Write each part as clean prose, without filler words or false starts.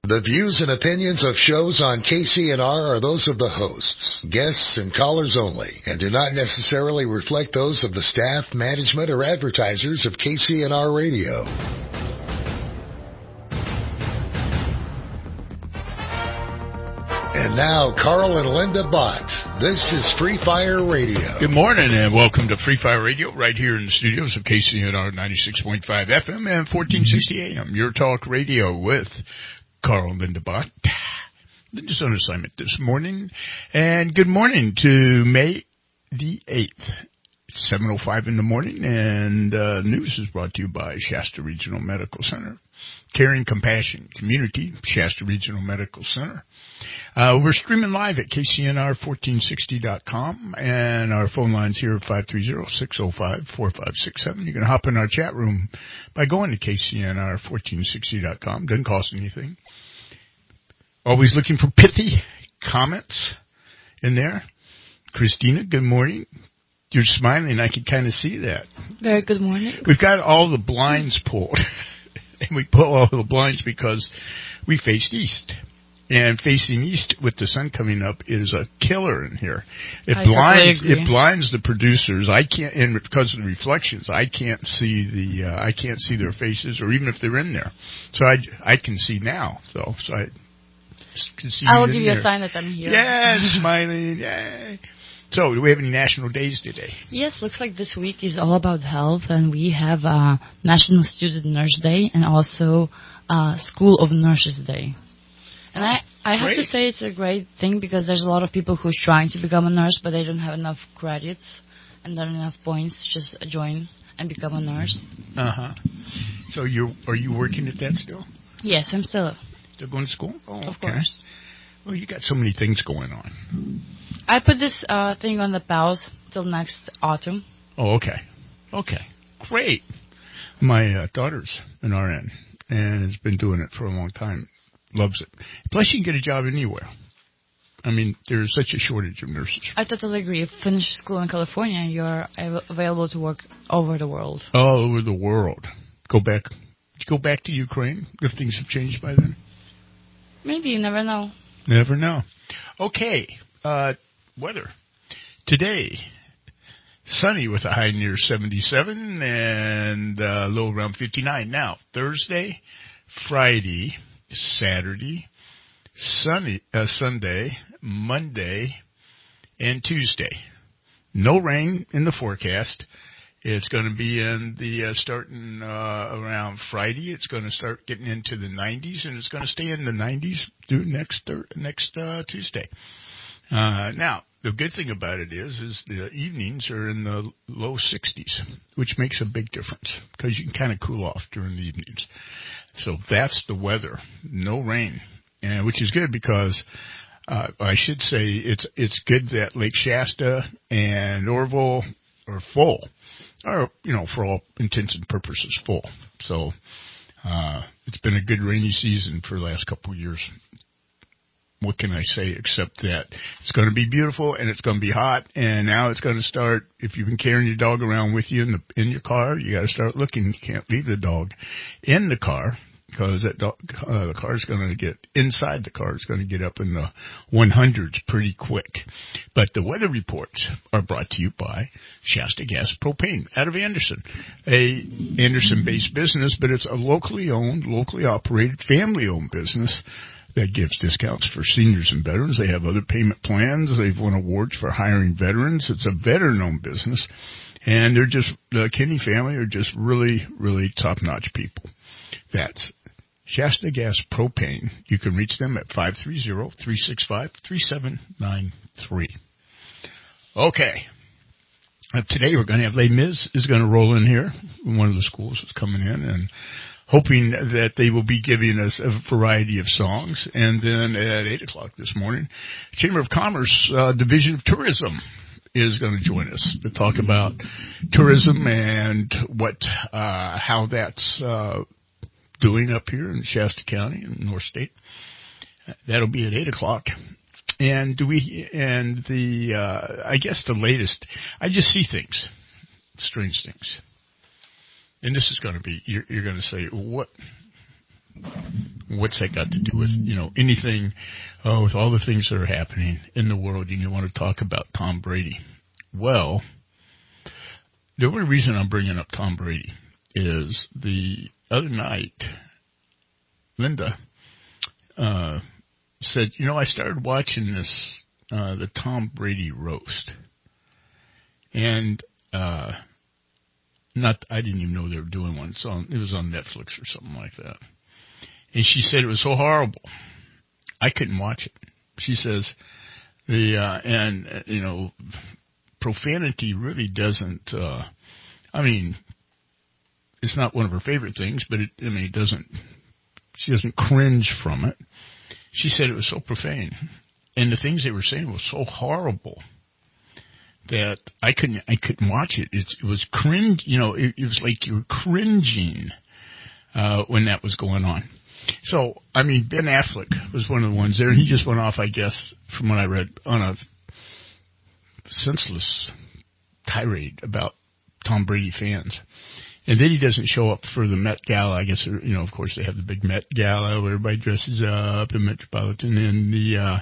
The views and opinions of shows on KCNR are those of the hosts, guests, and callers only, and do not necessarily reflect those of the staff, management, or advertisers of KCNR Radio. And now, Carl and Linda Bott. This is Free Fire Radio. Good morning, and welcome to Free Fire Radio, right here in the studios of KCNR 96.5 FM and 1460 AM. Your talk radio with Carl and Linda Bott. Linda's on assignment this morning. And good morning to May the 8th. It's 7:05 in the morning, and news is brought to you by Shasta Regional Medical Center. Caring Compassion Community, Shasta Regional Medical Center. We're streaming live at KCNR1460.com, and our phone line's here at 530-605-4567. You can hop in our chat room by going to KCNR1460.com. Doesn't cost anything. Always looking for pithy comments in there. Christina, good morning. You're smiling. I can kind of see that. Very good morning. We've got all the blinds pulled. And we pull all the blinds because we faced east. And facing east with the sun coming up is a killer in here. It blinds the producers. I can't, and because of the reflections, I can't see their faces, or even if they're in there. So I can see now, though. So I can see. I will give you a sign that I'm here. Yeah, smiling. Yay. So, do we have any national days today? Yes, looks like this week is all about health, and we have National Student Nurse Day and also School of Nurses Day. And I have to say it's a great thing because there's a lot of people who's trying to become a nurse, but they don't have enough credits and not enough points to just join and become a nurse. Uh-huh. So, are you working at that still? Yes, I'm still going to school? Oh, of course. Well, you got so many things going on. I put this thing on the pause till next autumn. Oh, okay. Okay. Great. My daughter's an RN and has been doing it for a long time. Loves it. Plus, you can get a job anywhere. I mean, there's such a shortage of nurses. I totally agree. If you finish school in California, you're available to work over the world. All over the world. Did you go back to Ukraine if things have changed by then? Maybe. You never know. Never know. Okay. Weather. Today, sunny with a high near 77 and a low around 59. Now, Thursday, Friday, Saturday, Sunday, Monday, and Tuesday. No rain in the forecast. It's going to be in the starting around Friday. It's going to start getting into the 90s, and it's going to stay in the 90s through next Tuesday. Now, the good thing about it is the evenings are in the low 60s, which makes a big difference because you can kind of cool off during the evenings. So that's the weather. No rain, and which is good because I should say it's good that Lake Shasta and Orville are full. Or, for all intents and purposes, full. So, it's been a good rainy season for the last couple of years. What can I say except that it's going to be beautiful and it's going to be hot, and now it's going to start. If you've been carrying your dog around with you in your car, you got to start looking. You can't leave the dog in the car because that dog, the car's going to get inside the car. It's going to get up in the 100s pretty quick. But the weather reports are brought to you by Shasta Gas Propane out of Anderson, a Anderson-based business, but it's a locally owned, locally operated, family-owned business that gives discounts for seniors and veterans. They have other payment plans. They've won awards for hiring veterans. It's a veteran-owned business, and the Kinney family are just really, really top-notch people. That's Shasta Gas Propane. You can reach them at 530-365-3793. Okay. Today we're going to have Les Mis is going to roll in here. One of the schools is coming in, and hoping that they will be giving us a variety of songs. And then at 8 o'clock this morning, Chamber of Commerce Division of Tourism is going to join us to talk about tourism and how that's doing up here in Shasta County in North State. That'll be at 8 o'clock. And I guess the latest, I just see things, strange things. And this is going to be, you're going to say, what What's that got to do with, anything, with all the things that are happening in the world, and you want to talk about Tom Brady? Well, the only reason I'm bringing up Tom Brady is the other night, Linda said, I started watching this, the Tom Brady roast. And I didn't even know they were doing one. It was on Netflix or something like that. And she said it was so horrible, I couldn't watch it. She says profanity really doesn't. It's not one of her favorite things, but it doesn't. She doesn't cringe from it. She said it was so profane, and the things they were saying was so horrible that I couldn't watch it. It was cringe. It was like you were cringing when that was going on. So, Ben Affleck was one of the ones there, and he just went off, I guess, from what I read, on a senseless tirade about Tom Brady fans. And then he doesn't show up for the Met Gala. I guess, of course, they have the big Met Gala where everybody dresses up in Metropolitan. And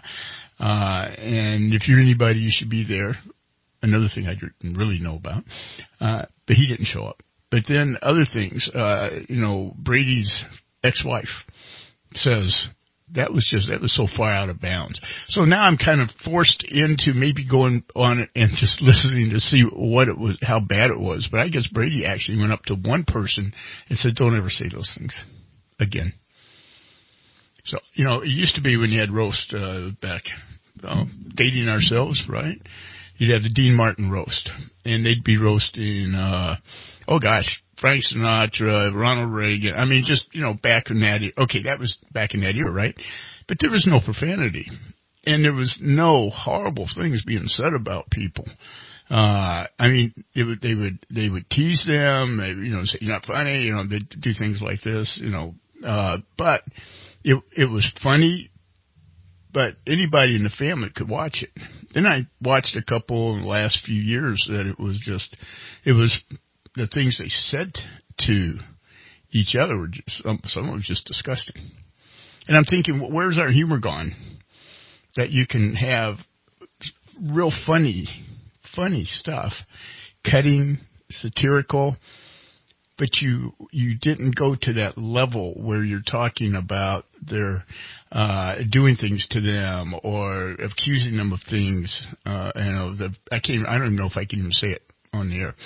and if you're anybody, you should be there. Another thing I didn't really know about. But he didn't show up. But then other things, Brady's ex-wife says that was so far out of bounds. So now I'm kind of forced into maybe going on it and just listening to see what it was, how bad it was. But I guess Brady actually went up to one person and said, "Don't ever say those things again." So, it used to be when you had roast back, dating ourselves, right? You'd have the Dean Martin roast, and they'd be roasting, Frank Sinatra, Ronald Reagan. Back in that, okay, that was back in that era, right? But there was no profanity, and there was no horrible things being said about people. They would tease them, say you're not funny, they'd do things like this, but it was funny. But anybody in the family could watch it. Then I watched a couple in the last few years that it was the things they said to each other were just, some of it was just disgusting. And I'm thinking, where's our humor gone? That you can have real funny stuff, cutting, satirical, but you didn't go to that level where you're talking about their doing things to them or accusing them of things. I don't even know if I can even say it on the air.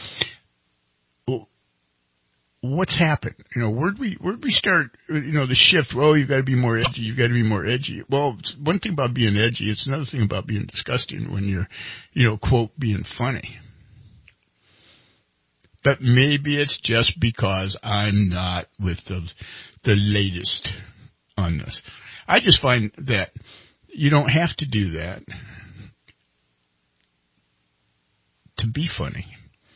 What's happened? Where'd we start? The shift. Well, you've got to be more edgy. You've got to be more edgy. Well, it's one thing about being edgy. It's another thing about being disgusting when you're, quote, being funny. But maybe it's just because I'm not with the latest on this. I just find that you don't have to do that to be funny.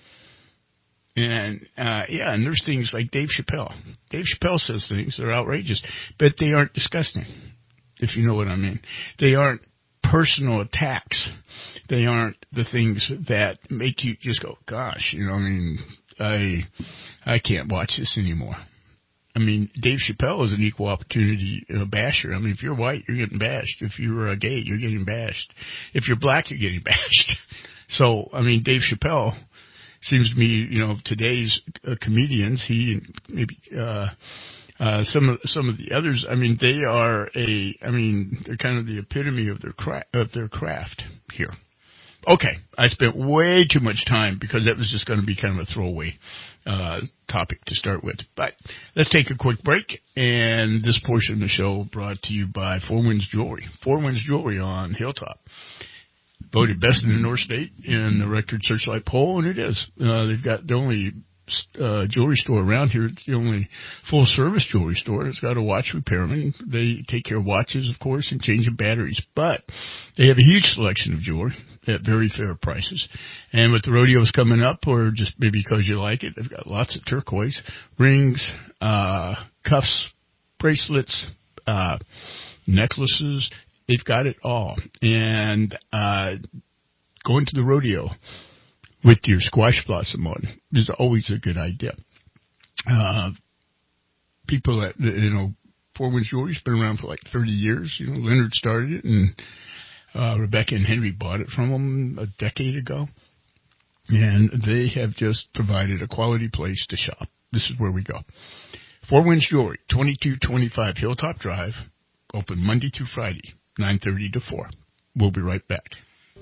And, and there's things like Dave Chappelle. Dave Chappelle says things that are outrageous, but they aren't disgusting, if you know what I mean. They aren't personal attacks. They aren't the things that make you just go, gosh, I can't watch this anymore. Dave Chappelle is an equal opportunity basher. If you're white, you're getting bashed. If you're gay, you're getting bashed. If you're black, you're getting bashed. So, Dave Chappelle seems to me, today's comedians, he and maybe some of the others, they are they're kind of the epitome of their craft here. Okay, I spent way too much time because that was just going to be kind of a throwaway topic to start with. But let's take a quick break, and this portion of the show brought to you by Four Winds Jewelry. Four Winds Jewelry on Hilltop. Voted best in the North State in the Record Searchlight poll, and it is. They've got the only jewelry store around here. It's the only full-service jewelry store. It's got a watch repairman. They take care of watches, of course, and changing batteries. But they have a huge selection of jewelry at very fair prices. And with the rodeos coming up, or just maybe because you like it, they've got lots of turquoise, rings, cuffs, bracelets, necklaces. They've got it all. And going to the rodeo with your squash blossom on is always a good idea. People that, Four Winds Jewelry's been around for like 30 years. You know, Leonard started it, and Rebecca and Henry bought it from them a decade ago. And they have just provided a quality place to shop. This is where we go. Four Winds Jewelry, 2225 Hilltop Drive, open Monday through Friday, 9:30 to 4. We'll be right back.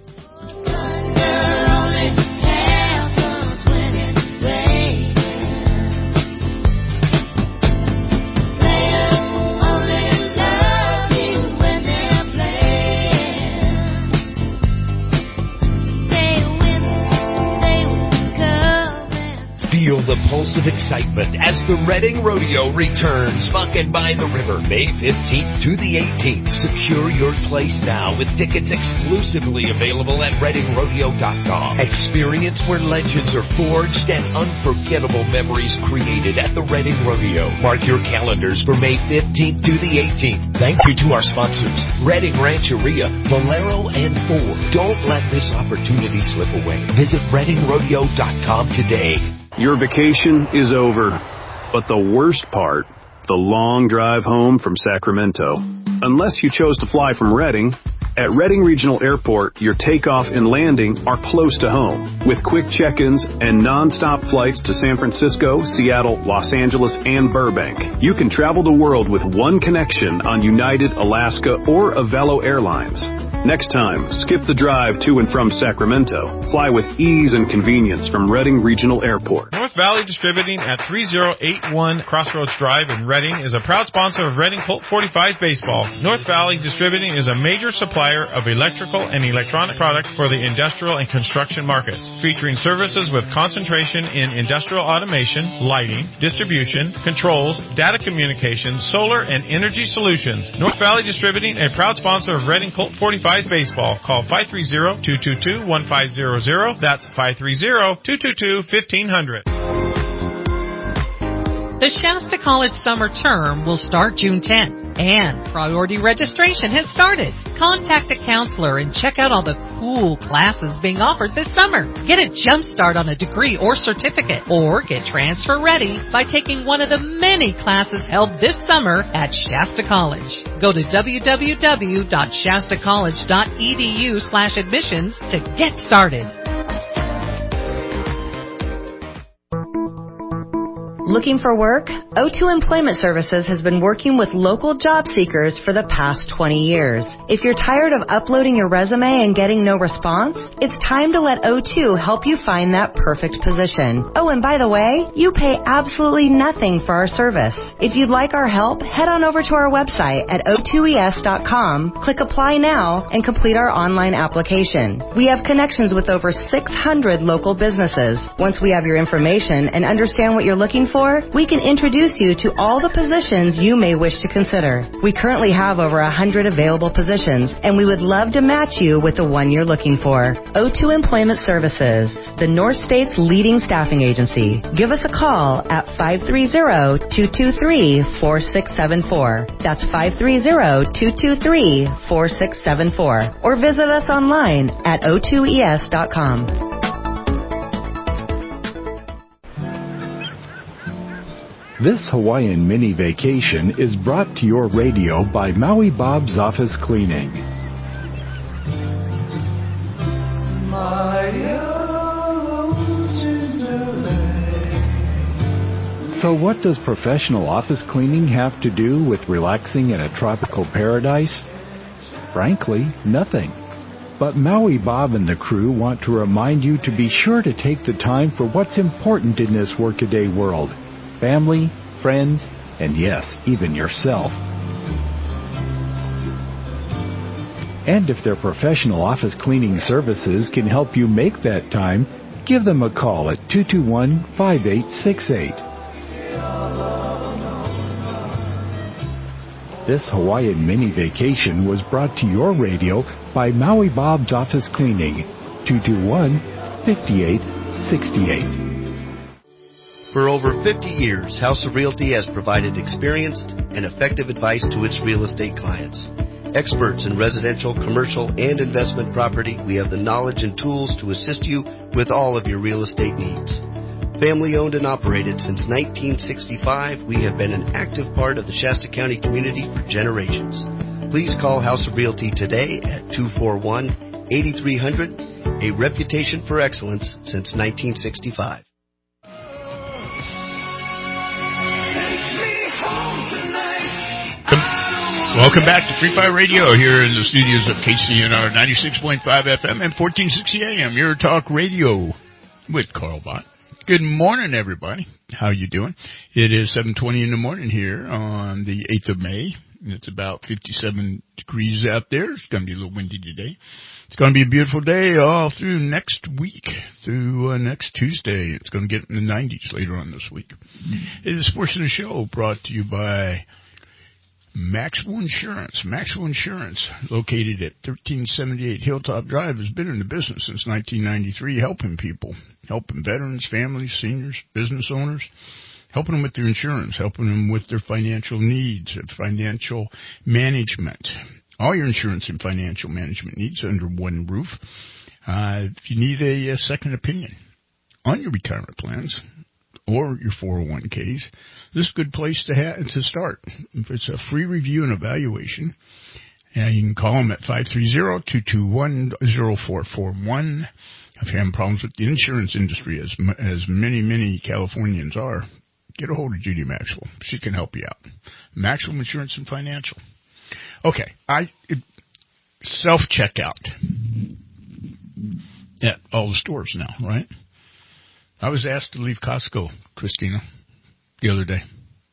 Feel the pulse of excitement as the Reading Rodeo returns. Fucking by the River, May 15th to the 18th. Secure your place now with tickets exclusively available at ReadingRodeo.com. Experience where legends are forged and unforgettable memories created at the Reading Rodeo. Mark your calendars for May 15th to the 18th. Thank you to our sponsors, Reading Rancheria, Valero, and Ford. Don't let this opportunity slip away. Visit ReadingRodeo.com today. Your vacation is over, but the worst part, the long drive home from Sacramento. Unless you chose to fly from Reading, at Reading Regional Airport, your takeoff and landing are close to home. With quick check-ins and non-stop flights to San Francisco, Seattle, Los Angeles, and Burbank, you can travel the world with one connection on United, Alaska, or Avelo Airlines. Next time, skip the drive to and from Sacramento. Fly with ease and convenience from Reading Regional Airport. North Valley Distributing at 3081 Crossroads Drive in Reading is a proud sponsor of Reading Colt 45 Baseball. North Valley Distributing is a major supplier of electrical and electronic products for the industrial and construction markets, featuring services with concentration in industrial automation, lighting, distribution, controls, data communications, solar, and energy solutions. North Valley Distributing, a proud sponsor of Reading Colt 45 Baseball. Call 530-222-1500. That's 530-222-1500. The Shasta College summer term will start June 10th, and priority registration has started. Contact a counselor and check out all the cool classes being offered this summer. Get a jump start on a degree or certificate, or get transfer ready by taking one of the many classes held this summer at Shasta College. Go to www.shastacollege.edu/admissions to get started. Looking for work? O2 Employment Services has been working with local job seekers for the past 20 years. If you're tired of uploading your resume and getting no response, it's time to let O2 help you find that perfect position. Oh, and by the way, you pay absolutely nothing for our service. If you'd like our help, head on over to our website at o2es.com, click Apply Now, and complete our online application. We have connections with over 600 local businesses. Once we have your information and understand what you're looking for, we can introduce you to all the positions you may wish to consider. We currently have over 100 available positions, and we would love to match you with the one you're looking for. O2 Employment Services, the North State's leading staffing agency. Give us a call at 530-223-4674. That's 530-223-4674. Or visit us online at o2es.com. This Hawaiian mini vacation is brought to your radio by Maui Bob's Office Cleaning. So what does professional office cleaning have to do with relaxing in a tropical paradise? Frankly, nothing. But Maui Bob and the crew want to remind you to be sure to take the time for what's important in this workaday world. Family, friends, and yes, even yourself. And if their professional office cleaning services can help you make that time, give them a call at 221-5868. This Hawaiian mini vacation was brought to your radio by Maui Bob's Office Cleaning, 221-5868. For over 50 years, House of Realty has provided experienced and effective advice to its real estate clients. Experts in residential, commercial, and investment property, we have the knowledge and tools to assist you with all of your real estate needs. Family owned and operated since 1965, we have been an active part of the Shasta County community for generations. Please call House of Realty today at 241-8300, a reputation for excellence since 1965. Welcome back to Free Fire Radio here in the studios of KCNR 96.5 FM and 1460 AM, your talk radio with Carl Bott. Good morning, everybody. How you doing? It is 7:20 in the morning here on the 8th of May. It's about 57 degrees out there. It's going to be a little windy today. It's going to be a beautiful day all through next week, through next Tuesday. It's going to get in the 90s later on this week. This portion of the show brought to you by Maxwell Insurance. Maxwell Insurance, located at 1378 Hilltop Drive, has been in the business since 1993, helping people, helping veterans, families, seniors, business owners, helping them with their insurance, helping them with their financial needs and financial management. All your insurance and financial management needs under one roof. If you need a second opinion on your retirement plans or your 401ks, this is a good place to start. If it's a free review and evaluation, you can call them at 530-221-0441. If you're having problems with the insurance industry, as many Californians are, get a hold of Judy Maxwell. She can help you out. Maxwell Insurance and Financial. Okay, self-checkout at all the stores now, right? I was asked to leave Costco, Christina, the other day.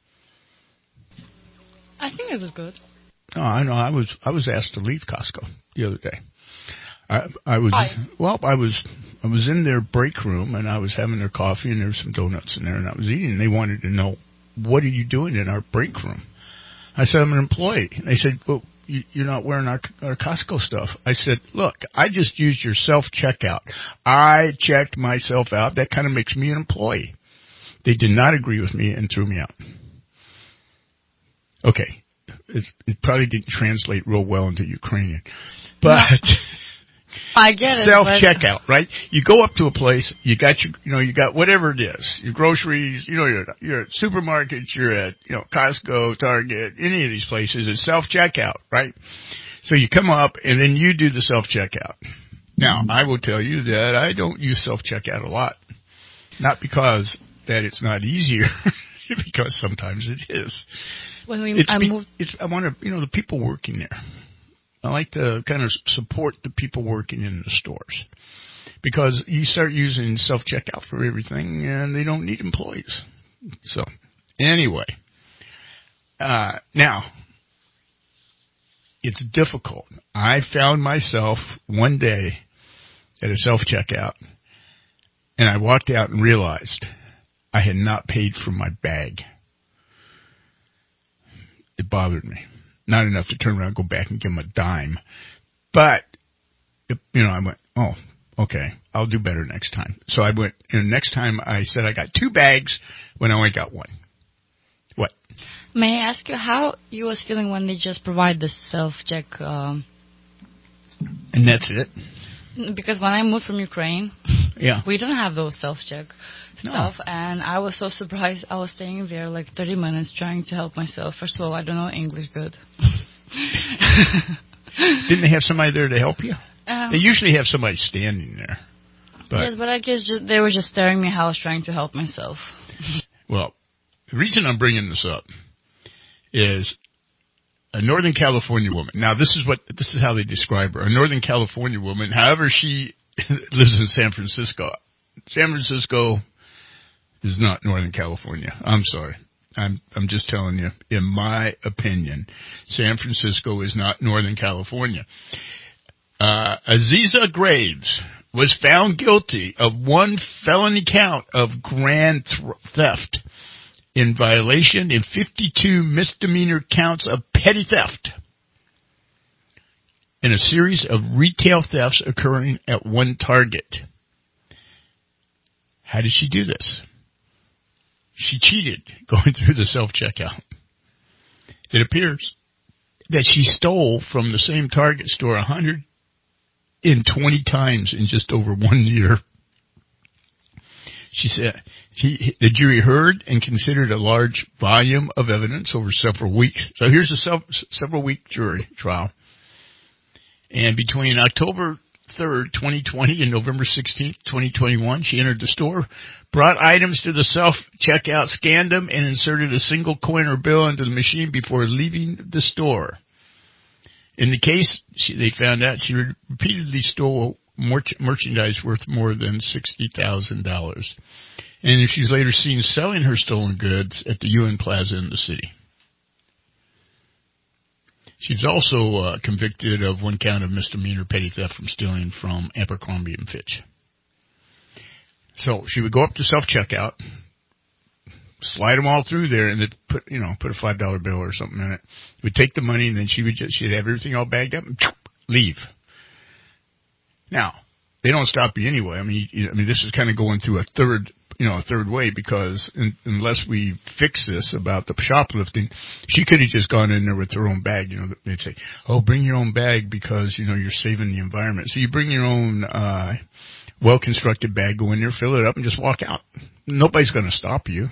I think it was good. No, I know. I was asked to leave Costco the other day. I was in their break room, and I was having their coffee, and there was some donuts in there, and I was eating, and they wanted to know, what are you doing in our break room? I said, I'm an employee. And they said, well, you're not wearing our Costco stuff. I said, look, I just used your self-checkout. I checked myself out. That kind of makes me an employee. They did not agree with me and threw me out. Okay. It probably didn't translate real well into Ukrainian. But I get it. Self-checkout, right? You go up to a place, you got you got whatever it is, your groceries, you're at supermarkets, you're at, Costco, Target, any of these places, it's self-checkout, right? So you come up and then you do the self-checkout. Now, I will tell you that I don't use self-checkout a lot. Not because that it's not easier, because sometimes it is. I want to, the people working there. I like to kind of support the people working in the stores, because you start using self-checkout for everything and they don't need employees. So anyway, now it's difficult. I found myself one day at a self-checkout, and I walked out and realized I had not paid for my bag. It bothered me. Not enough to turn around and go back and give them a dime. But, I went, oh, okay, I'll do better next time. So I went, and next time I said I got 2 bags when I only got 1. What? May I ask you how you was feeling when they just provide the self-check? And that's it? Because when I moved from Ukraine, we don't have those self-check stuff, and I was so surprised. I was staying there like 30 minutes trying to help myself. First of all, I don't know English good. Didn't they have somebody there to help you? They usually have somebody standing there. Yes, but I guess they were just staring me how I was trying to help myself. Well, the reason I'm bringing this up is a Northern California woman. Now, this is how they describe her. A Northern California woman. However, she lives in San Francisco. San Francisco is not Northern California. I'm sorry. I'm just telling you, in my opinion, San Francisco is not Northern California. Aziza Graves was found guilty of 1 felony count of grand theft in violation in 52 misdemeanor counts of petty theft in a series of retail thefts occurring at one Target. How did she do this? She cheated going through the self-checkout. It appears that she stole from the same Target store 120 times in just over 1 year. She said the jury heard and considered a large volume of evidence over several weeks. So here's a several-week jury trial. And between October 3rd, 2020 and November 16th, 2021, she entered the store, brought items to the self-checkout, scanned them, and inserted a single coin or bill into the machine before leaving the store. In the case, they found out she repeatedly stole merchandise worth more than $60,000. And she's later seen selling her stolen goods at the UN Plaza in the city. She's also convicted of one count of misdemeanor petty theft from stealing from Abercrombie & Fitch. So she would go up to self-checkout, slide them all through there, and then put a $5 bill or something in it. Would take the money, and then she'd have everything all bagged up and leave. Now, they don't stop you anyway. I mean, this is kind of going through a third way, because unless we fix this about the shoplifting, she could have just gone in there with her own bag. They'd say, "Oh, bring your own bag because you're saving the environment." So you bring your own well-constructed bag, go in there, fill it up, and just walk out. Nobody's going to stop you.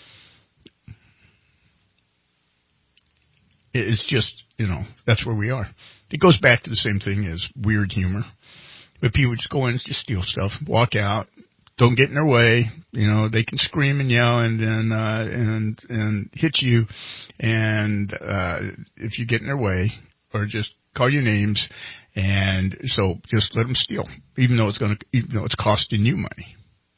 It's just, that's where we are. It goes back to the same thing as weird humor. But people just go in, just steal stuff, walk out, don't get in their way. They can scream and yell and then and hit you, and if you get in their way, or just call your names, and so just let them steal, even though it's costing you money.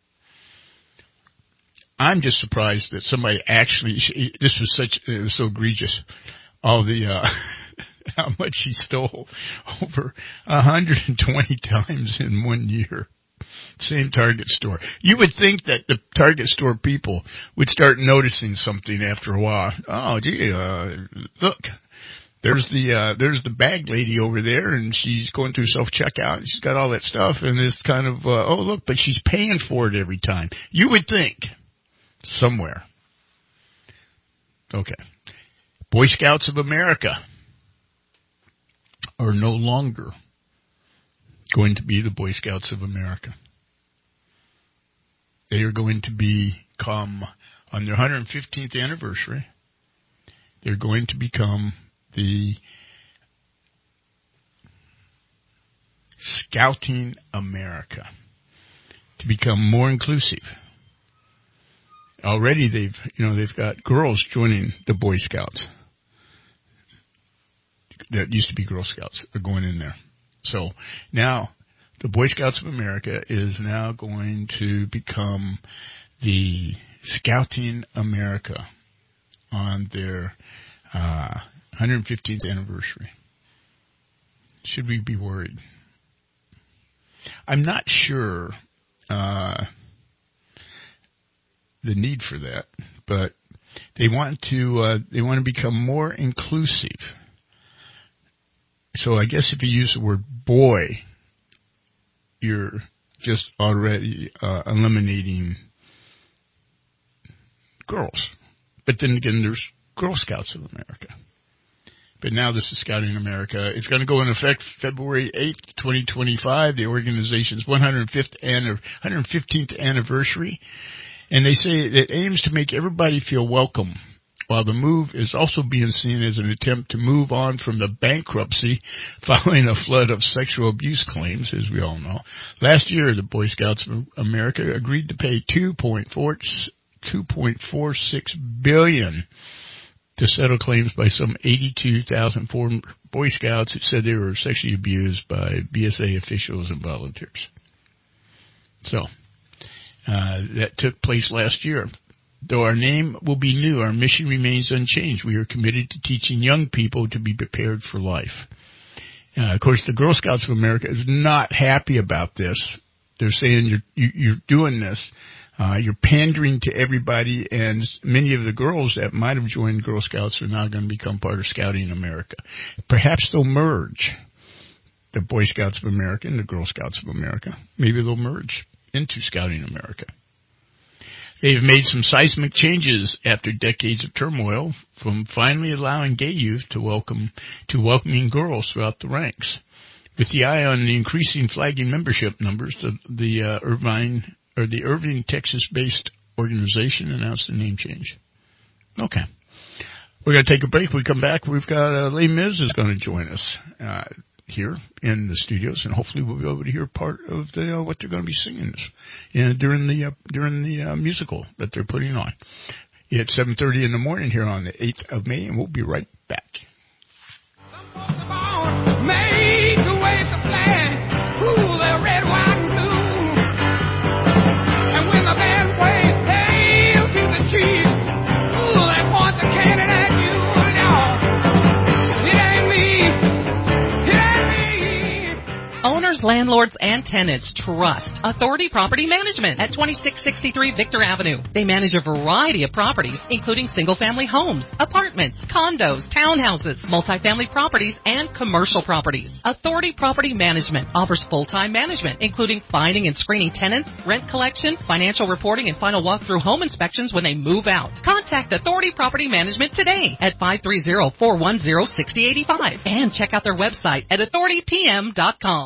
I'm just surprised that somebody actually. It was so egregious. All the how much she stole, over 120 times in 1 year. Same Target store. You would think that the Target store people would start noticing something after a while. Oh, gee, look, there's the bag lady over there, and she's going through self-checkout, and she's got all that stuff, and it's kind of, oh, look, but she's paying for it every time. You would think somewhere. Okay. Boy Scouts of America are no longer going to be the Boy Scouts of America. They are going to become, on their 115th anniversary, they're going to become the Scouting America, to become more inclusive. Already they've got girls joining the Boy Scouts. That used to be Girl Scouts are going in there. So now the Boy Scouts of America is now going to become the Scouting America on their 115th anniversary. Should we be worried? I'm not sure the need for that, but they want to become more inclusive. So I guess if you use the word boy, you're just already eliminating girls. But then again, there's Girl Scouts of America. But now this is Scouting America. It's going to go into effect February 8th, 2025, the organization's 115th anniversary. And they say it aims to make everybody feel welcome, while the move is also being seen as an attempt to move on from the bankruptcy following a flood of sexual abuse claims, as we all know. Last year, the Boy Scouts of America agreed to pay $2.46 billion to settle claims by some 82,000 former Boy Scouts who said they were sexually abused by BSA officials and volunteers. So, that took place last year. Though our name will be new, our mission remains unchanged. We are committed to teaching young people to be prepared for life. Of course, the Girl Scouts of America is not happy about this. They're saying you're doing this. You're pandering to everybody, and many of the girls that might have joined Girl Scouts are now going to become part of Scouting America. Perhaps they'll merge, the Boy Scouts of America and the Girl Scouts of America. Maybe they'll merge into Scouting America. They've made some seismic changes after decades of turmoil, from finally allowing gay youth to welcoming girls throughout the ranks. With the eye on the increasing flagging membership numbers, the the Irving, Texas-based organization announced a name change. Okay. We're going to take a break. When we come back, we've got Les Mis is going to join us here in the studios, and hopefully we'll be able to hear part of the what they're going to be singing during the musical that they're putting on. It's 7:30 in the morning here on the 8th of May, and we'll be right back. Make the way to fly, cool the red, white, and blue. And when the band plays Hail to the Chief, ooh, they point the cannon at you. No, it ain't me. It ain't me. Owners, landlords, and tenants trust Authority Property Management at 2663 Victor Avenue. They manage a variety of properties, including single-family homes, apartments, condos, townhouses, multifamily properties, and commercial properties. Authority Property Management offers full-time management, including finding and screening tenants, rent collection, financial reporting, and final walkthrough home inspections when they move out. Contact Authority Property Management today at 530-410-6085 and check out their website at authoritypm.com.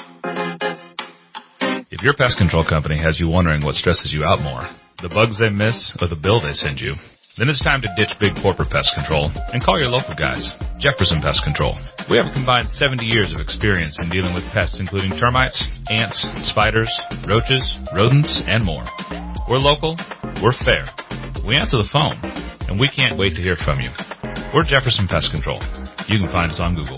If your pest control company has you wondering what stresses you out more, the bugs they miss or the bill they send you, then it's time to ditch big corporate pest control and call your local guys, Jefferson Pest Control. We have a combined 70 years of experience in dealing with pests including termites, ants, spiders, roaches, rodents, and more. We're local, we're fair, we answer the phone, and we can't wait to hear from you. We're Jefferson Pest Control. You can find us on Google.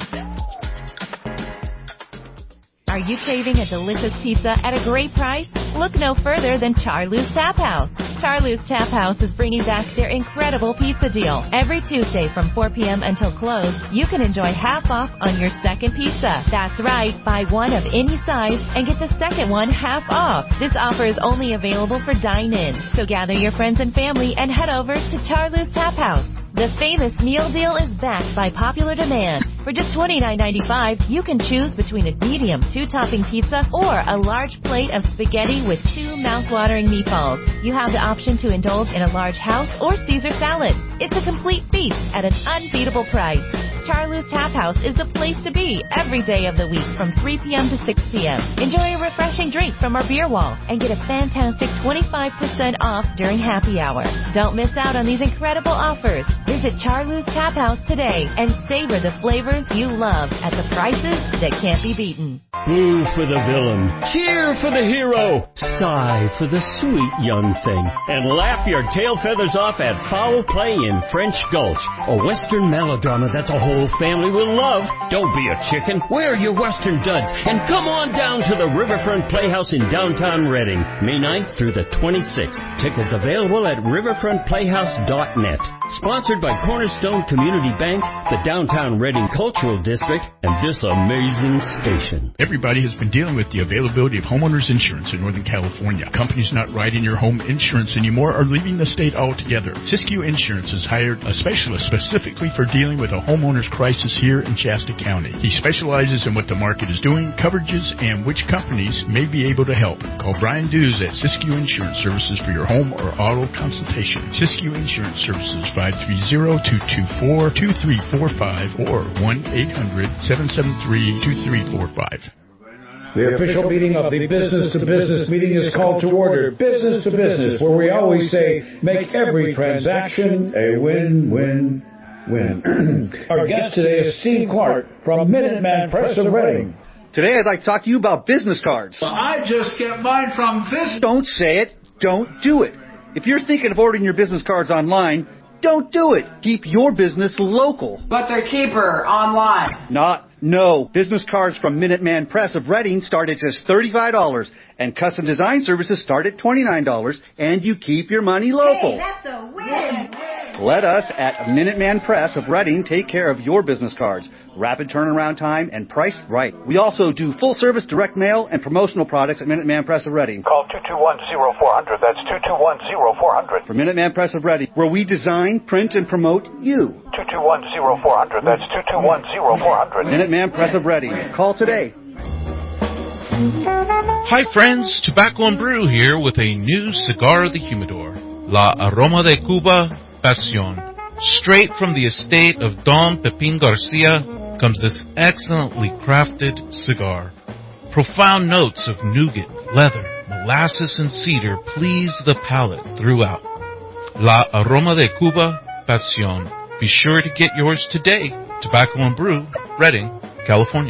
Are you craving a delicious pizza at a great price? Look no further than Charlie's Tap House. Charlie's Tap House is bringing back their incredible pizza deal. Every Tuesday from 4 p.m. until close, you can enjoy half off on your second pizza. That's right, buy one of any size and get the second one half off. This offer is only available for dine-in. So gather your friends and family and head over to Charlie's Tap House. The famous meal deal is backed by popular demand. For just $29.95, you can choose between a medium 2-topping pizza or a large plate of spaghetti with 2 mouth-watering meatballs. You have the option to indulge in a large house or Caesar salad. It's a complete feast at an unbeatable price. Charlie's Tap House is the place to be every day of the week from 3 p.m. to 6 p.m. Enjoy a refreshing drink from our beer wall and get a fantastic 25% off during happy hour. Don't miss out on these incredible offers. Visit Charlie's Tap House today and savor the flavors you love at the prices that can't be beaten. Boo for the villain. Cheer for the hero. Sigh for the sweet young thing. And laugh your tail feathers off at Foul Play in French Gulch, a Western melodrama that the whole family will love. Don't be a chicken. Wear your Western duds and come on down to the Riverfront Playhouse in downtown Reading, May 9th through the 26th. Tickets available at riverfrontplayhouse.net. Sponsored by Cornerstone Community Bank, the Downtown Reading Cultural District, and this amazing station. Everybody has been dealing with the availability of homeowners insurance in Northern California. Companies not writing your home insurance anymore are leaving the state altogether. Siskiyou Insurance has hired a specialist specifically for dealing with a homeowner's crisis here in Shasta County. He specializes in what the market is doing, coverages, and which companies may be able to help. Call Brian Dews at Siskiyou Insurance Services for your home or auto consultation. Siskiyou Insurance Services, 530-224-2345 or 1-800-773-2345. The official meeting of the Business to Business meeting is called to order. Business to Business, where we always say, make every transaction a win-win-win. Our guest today is Steve Clark from Minuteman Press of Reading. Today I'd like to talk to you about business cards. Well, I just get mine from this. Don't say it. Don't do it. If you're thinking of ordering your business cards online, don't do it. Keep your business local. But they're cheaper online. No. Business cards from Minuteman Press of Reading start at just $35, and custom design services start at $29, and you keep your money local. Hey, that's a win. Let us at Minuteman Press of Reading take care of your business cards. Rapid turnaround time and priced right. We also do full-service direct mail and promotional products at Minuteman Press of Reading. Call 221-0400. That's 221-0400. For Minuteman Press of Reading, where we design, print, and promote you. 221-0400. That's 221-0400. Minuteman Press of Reading. Call today. Hi friends, Tobacco and Brew here with a new cigar of the humidor. La Aroma de Cuba Pasión. Straight from the estate of Don Pepin Garcia comes this excellently crafted cigar. Profound notes of nougat, leather, molasses and cedar please the palate throughout. La Aroma de Cuba Pasión. Be sure to get yours today. Tobacco and Brew, Redding, California.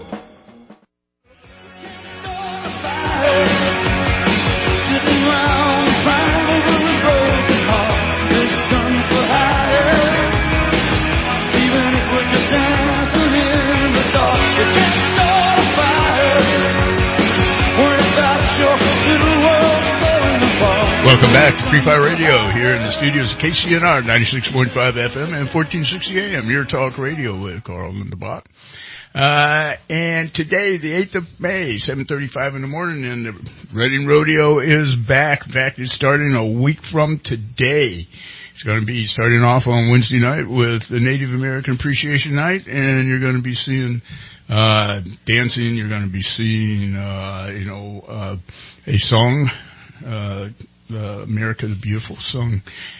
Welcome back to Free Fire Radio here in the studios of KCNR 96.5 FM and 1460 AM, your talk radio with Carl Lindenbach. And today, the 8th of May, 7:35 in the morning, and the Reading Rodeo is back. In fact, it's starting a week from today. It's going to be starting off on Wednesday night with the Native American Appreciation Night, and you're going to be seeing dancing. You're going to be seeing, a song, America the Beautiful, sung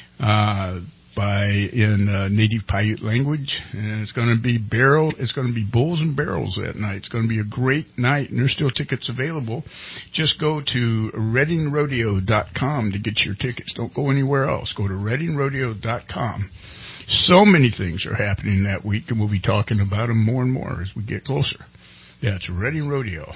in native Paiute language, and it's going to be bowls and barrels that night. It's going to be a great night, and there's still tickets available. Just go to readingrodeo.com to get your tickets. Don't go anywhere else. Go to readingrodeo.com. So many things are happening that week, and we'll be talking about them more and more as we get closer. Yeah, it's Reading Rodeo.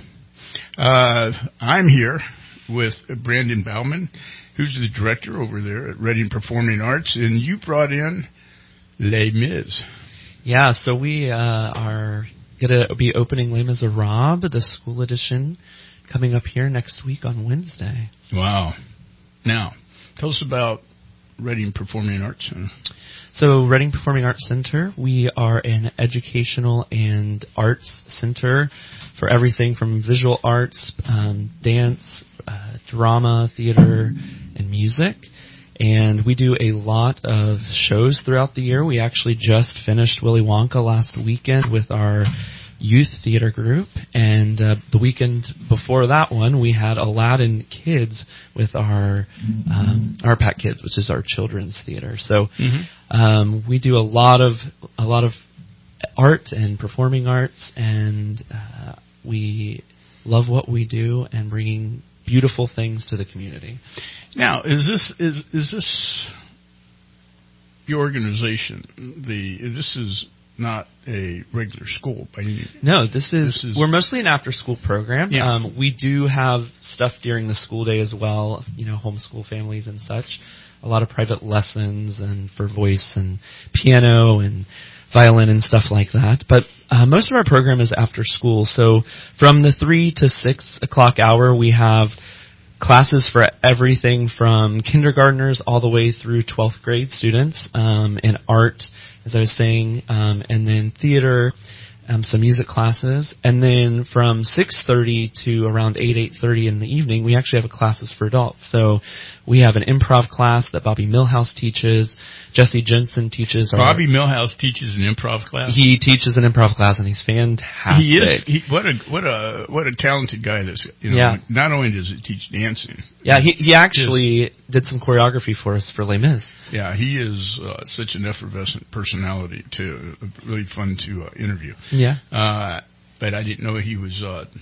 I'm here with Brandon Bauman, who's the director over there at Reading Performing Arts, and you brought in Les Mis. Yeah, so we are going to be opening Les Miserables, the school edition, coming up here next week on Wednesday. Wow. Now, tell us about Reading Performing Arts Center. So Reading Performing Arts Center, we are an educational and arts center for everything from visual arts, dance, drama, theater, and music. And we do a lot of shows throughout the year. We actually just finished Willy Wonka last weekend with our youth theater group. And the weekend before that one, we had Aladdin Kids with our Pack Kids, which is our children's theater. So we do a lot of art and performing arts, and we love what we do and bringing beautiful things to the community. Now, is this your organization? This is not a regular school by any means. No, this is we're mostly an after-school program. Yeah. We do have stuff during the school day as well, homeschool families and such. A lot of private lessons and for voice and piano and violin and stuff like that. But most of our program is after school. So from the 3 to 6 o'clock hour, we have classes for everything from kindergartners all the way through 12th grade students, in art, as I was saying, and then theater, some music classes. And then from 6:30 to around 8:30 in the evening, we actually have classes for adults. So we have an improv class that Bobby Milhouse teaches. Jesse Jensen teaches. Bobby Milhouse teaches an improv class? He teaches an improv class, and he's fantastic. He is. What a talented guy this. Yeah. Not only does he teach dancing. Yeah, he actually did some choreography for us for Les Mis. Yeah, he is such an effervescent personality, too. Really fun to interview. Yeah. But I didn't know he was...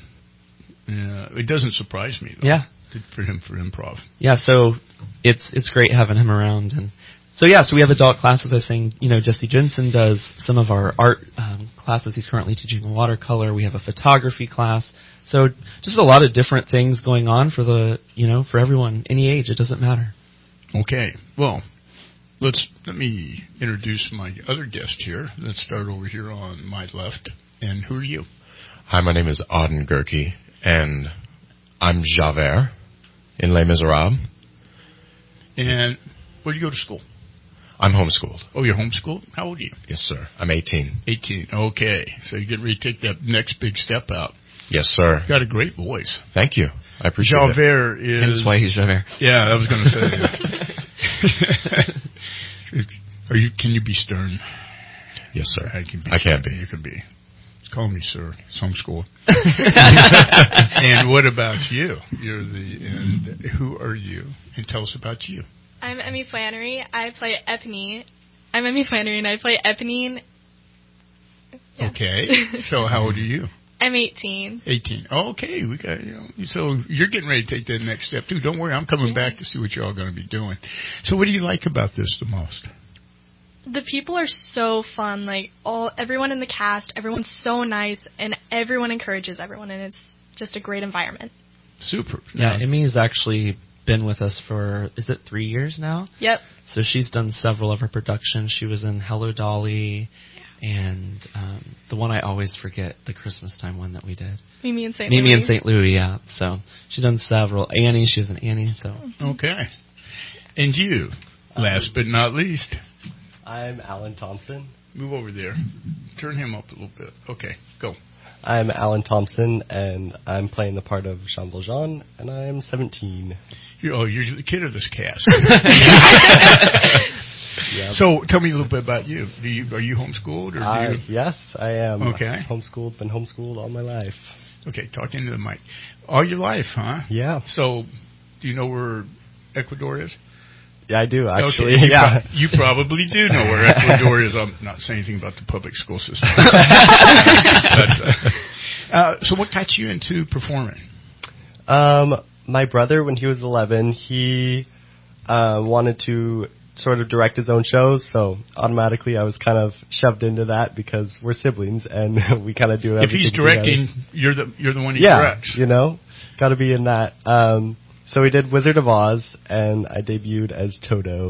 it doesn't surprise me, though. Yeah. For him, for improv. Yeah, so it's great having him around. And so we have adult classes. I was saying, Jesse Jensen does some of our art classes. He's currently teaching watercolor. We have a photography class. So just a lot of different things going on for for everyone, any age. It doesn't matter. Okay. Well, let me introduce my other guest here. Let's start over here on my left. And who are you? Hi, my name is Auden Gerke, and I'm Javert in Les Miserables. And where do you go to school? I'm homeschooled. Oh, you're homeschooled? How old are you? Yes, sir. I'm 18. 18. Okay. So you get ready to take that next big step out. Yes, sir. You've got a great voice. Thank you. I appreciate Javert it. Hence why he's Javert. Yeah, I was going to say. Can you be stern? Yes, sir. I can be. You can be. Call me sir. It's homeschool. And what about you? And who are you? And tell us about you. I'm Emmy Flannery. I play Eponine. I'm Emmy Flannery, and I play Eponine. Yeah. Okay. So how old are you? I'm 18. 18. Okay, we got so you're getting ready to take that next step too. Don't worry, I'm coming back to see what you're all going to be doing. So, what do you like about this the most? The people are so fun. Like everyone in the cast, everyone's so nice, and everyone encourages everyone, and it's just a great environment. Super. Yeah, Emmy's actually been with us for, is it 3 years now? Yep. So she's done several of her productions. She was in Hello Dolly, and the one I always forget, the Christmas time one that we did. Mimi and St. Louis. Mimi and St. Louis, yeah. So she's done several. Annie, she was in Annie. So okay. And you, last but not least. I'm Alan Thompson. Move over there. Turn him up a little bit. Okay, go. I'm Alan Thompson, and I'm playing the part of Jean Valjean, and I'm 17. You're the kid of this cast. Yep. So tell me a little bit about you. Are you homeschooled? Or yes, I am. Okay. Homeschooled, been homeschooled all my life. Okay, talk into the mic. All your life, huh? Yeah. So do you know where Ecuador is? Yeah, I do, actually. Okay, yeah. You probably do know where Ecuador is. I'm not saying anything about the public school system. So what got you into performing? My brother, when he was 11, he wanted to sort of direct his own shows, so automatically I was kind of shoved into that because we're siblings and we kind of do everything. If he's directing, together. you're the one he directs. Got to be in that. So we did Wizard of Oz, and I debuted as Toto.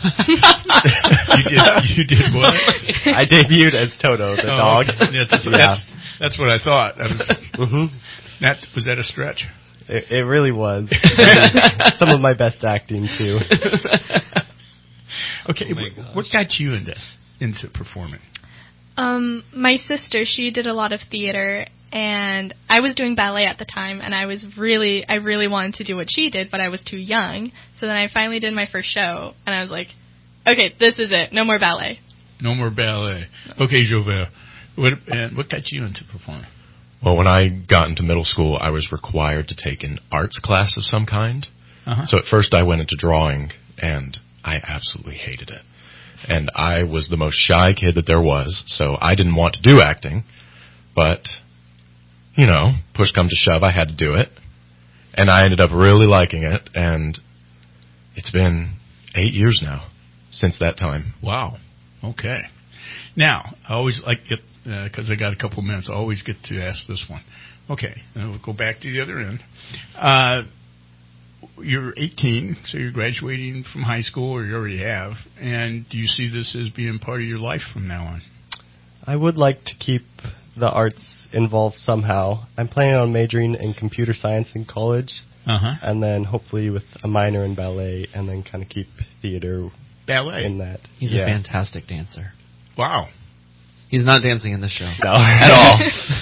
You did what? I debuted as Toto, the dog. Okay. That's what I thought. Was that a stretch? It really was. Some of my best acting, too. Okay, what got you into performing? My sister, she did a lot of theater, and I was doing ballet at the time, and I really wanted to do what she did, but I was too young. So then I finally did my first show, and I was like, okay, this is it. No more ballet. No more ballet. Okay, Joubert, what got you into performing? Well, when I got into middle school, I was required to take an arts class of some kind. So at first I went into drawing, and I absolutely hated it. And I was the most shy kid that there was, so I didn't want to do acting. But, push come to shove, I had to do it. And I ended up really liking it, and it's been 8 years now since that time. Wow. Okay. Now, I always like it, because I got a couple of minutes, I always get to ask this one. Okay, we'll go back to the other end. You're 18, so you're graduating from high school, or you already have, and do you see this as being part of your life from now on? I would like to keep the arts involved somehow. I'm planning on majoring in computer science in college, and then hopefully with a minor in ballet, and then kind of keep theater in that. He's a fantastic dancer. Wow. He's not dancing in the show. No. At all.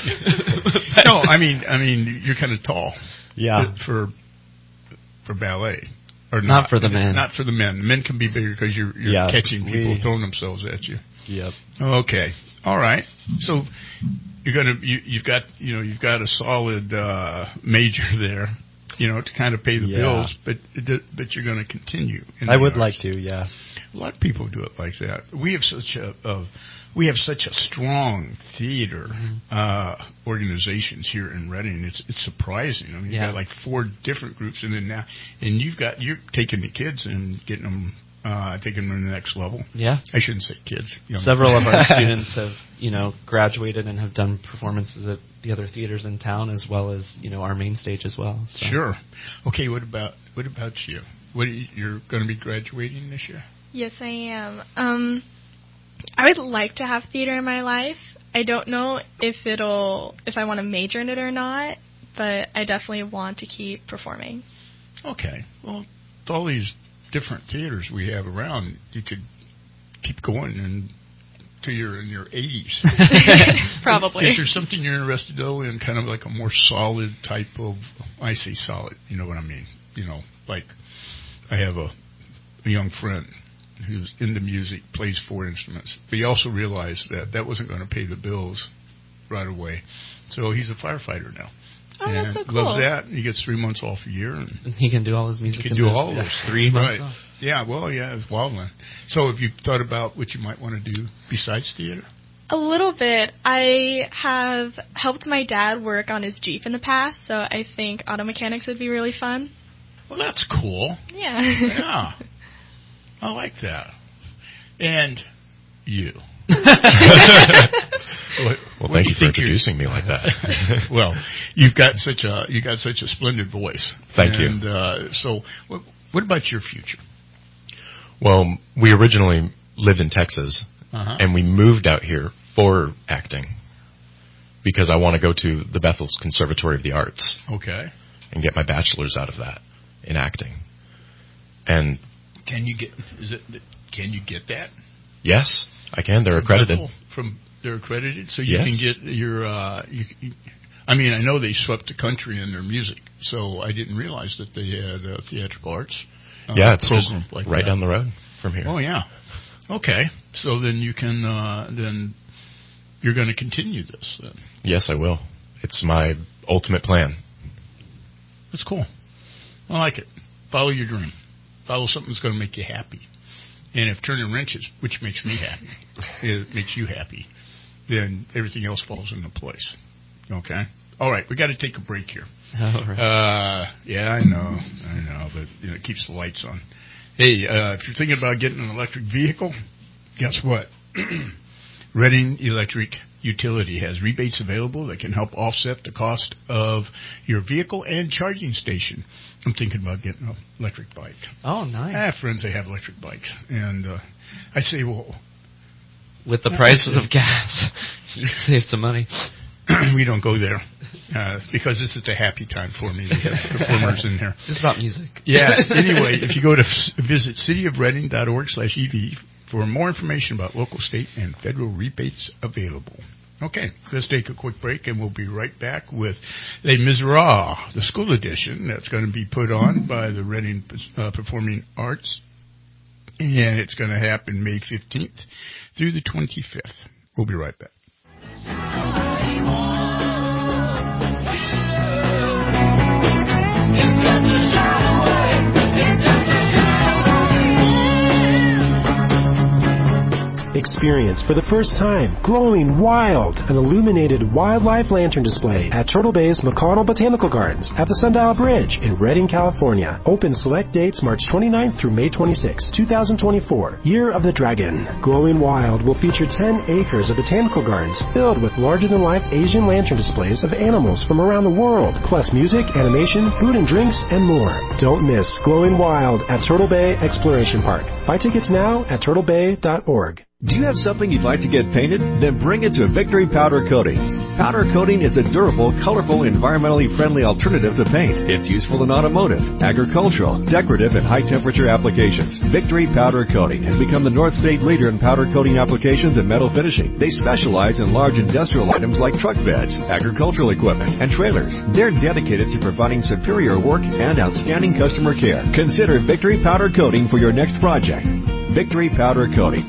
No, I mean, you're kind of tall. Yeah. For ballet. Or not for the men. Not for the men. The men can be bigger because you're catching people throwing themselves at you. Yep. Okay. All right. So you've got a solid major there, to kind of pay the bills, but you're going to continue. I would like to, yeah. A lot of people do it like that. We have such a strong theater organizations here in Reading. It's surprising. I mean, you've got like 4 different groups, and then you're taking the kids and getting them, taking them to the next level. Yeah, I shouldn't say kids. Several of our students have graduated and have done performances at the other theaters in town, as well as our main stage as well. So. Sure. Okay. What about you? You're going to be graduating this year? Yes, I am. I would like to have theater in my life. I don't know if I want to major in it or not, but I definitely want to keep performing. Okay. Well, with all these different theaters we have around, you could keep going until you're in your 80s. Probably. Is there something you're interested in, kind of like a more solid type of, I say solid, you know what I mean? Like I have a young friend who's into music, plays 4 instruments, but he also realized that wasn't going to pay the bills right away. So he's a firefighter now. Oh, and that's so cool. Loves that. He gets 3 months off a year. And he can do all his music. He can do all those 3 months off. Yeah, well, it's wildland. So have you thought about what you might want to do besides theater? A little bit. I have helped my dad work on his Jeep in the past, so I think auto mechanics would be really fun. Well, that's cool. Yeah. Yeah. I like that. And you. Well, thank you for introducing me like that. Well, you got such a splendid voice. Thank you. And so, what about your future? Well, we originally lived in Texas, and we moved out here for acting because I want to go to the Bethel's Conservatory of the Arts. Okay. And get my bachelor's out of that in acting. And can you get that? Yes, I can. They're accredited. They're accredited, so you can get your. I mean, I know they swept the country in their music, so I didn't realize that they had theatrical arts. It's program just like right that. down the road from here. Oh yeah. Okay, so then you can then you're going to continue this then. Yes, I will. It's my ultimate plan. That's cool. I like it. Follow your dream. Follow something that's going to make you happy. And if turning wrenches, which makes me happy, it makes you happy, then everything else falls into place. Okay? All right, we got to take a break here. All right. Yeah, I know, but it keeps the lights on. Hey, if you're thinking about getting an electric vehicle, guess what? Reading Electric Utility has rebates available that can help offset the cost of your vehicle and charging station. I'm thinking about getting an electric bike. Oh, nice. I have friends that have electric bikes, and I say, well... With the prices of gas, you save some money. We don't go there, because this is the happy time for me. We have performers in here. It's about music. Yeah, anyway, if you go to visit cityofreading.org/EV for more information about local, state, and federal rebates available. Okay, let's take a quick break, and we'll be right back with Les Miserables, the school edition that's going to be put on by the Reading Performing Arts, and it's going to happen May 15th through the 25th. We'll be right back. Experience for the first time Glowing Wild, an illuminated wildlife lantern display at Turtle Bay's McConnell Botanical Gardens at the Sundial Bridge in Redding, California. Open select dates March 29th through May 26, 2024. Year of the Dragon. Glowing Wild will feature 10 acres of botanical gardens filled with larger-than-life Asian lantern displays of animals from around the world, plus music, animation, food and drinks, and more. Don't miss Glowing Wild at Turtle Bay Exploration Park. Buy tickets now at turtlebay.org. Do you have something you'd like to get painted? Then bring it to Victory Powder Coating. Powder coating is a durable, colorful, environmentally friendly alternative to paint. It's useful in automotive, agricultural, decorative, and high-temperature applications. Victory Powder Coating has become the North State leader in powder coating applications and metal finishing. They specialize in large industrial items like truck beds, agricultural equipment, and trailers. They're dedicated to providing superior work and outstanding customer care. Consider Victory Powder Coating for your next project. Victory Powder Coating.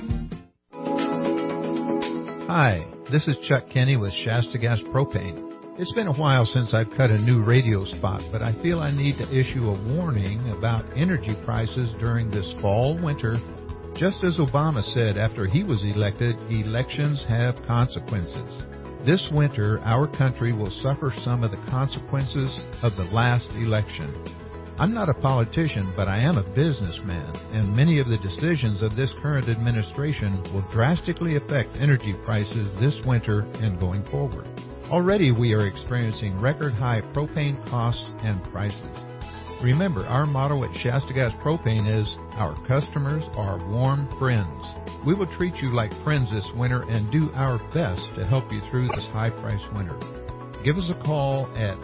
Hi, this is Chuck Kenny with Shasta Gas Propane. It's been a while since I've cut a new radio spot, but I feel I need to issue a warning about energy prices during this fall-winter. Just as Obama said after he was elected, elections have consequences. This winter, our country will suffer some of the consequences of the last election. I'm not a politician, but I am a businessman, and many of the decisions of this current administration will drastically affect energy prices this winter and going forward. Already we are experiencing record-high propane costs and prices. Remember, our motto at Shasta Gas Propane is, our customers are warm friends. We will treat you like friends this winter and do our best to help you through this high-priced winter. Give us a call at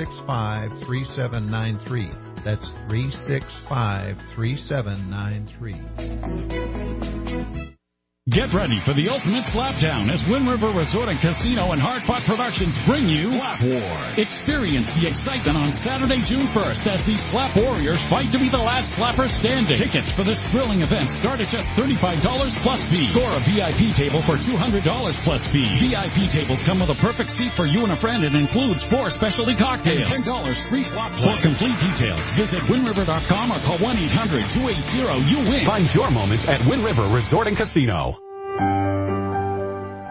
365-3793. That's 365-3793. Get ready for the ultimate slapdown as Wind River Resort and Casino and Hardpot Productions bring you Slap Wars. Experience the excitement on Saturday, June 1st as these Slap Warriors fight to be the last slapper standing. Tickets for this thrilling event start at just $35 plus fee. Score a VIP table for $200 plus fee. VIP tables come with a perfect seat for you and a friend and includes 4 specialty cocktails. And $10 free slot play. For complete details, visit WindRiver.com or call 1-800-280-YOU-WIN. Find your moments at Wind River Resort and Casino.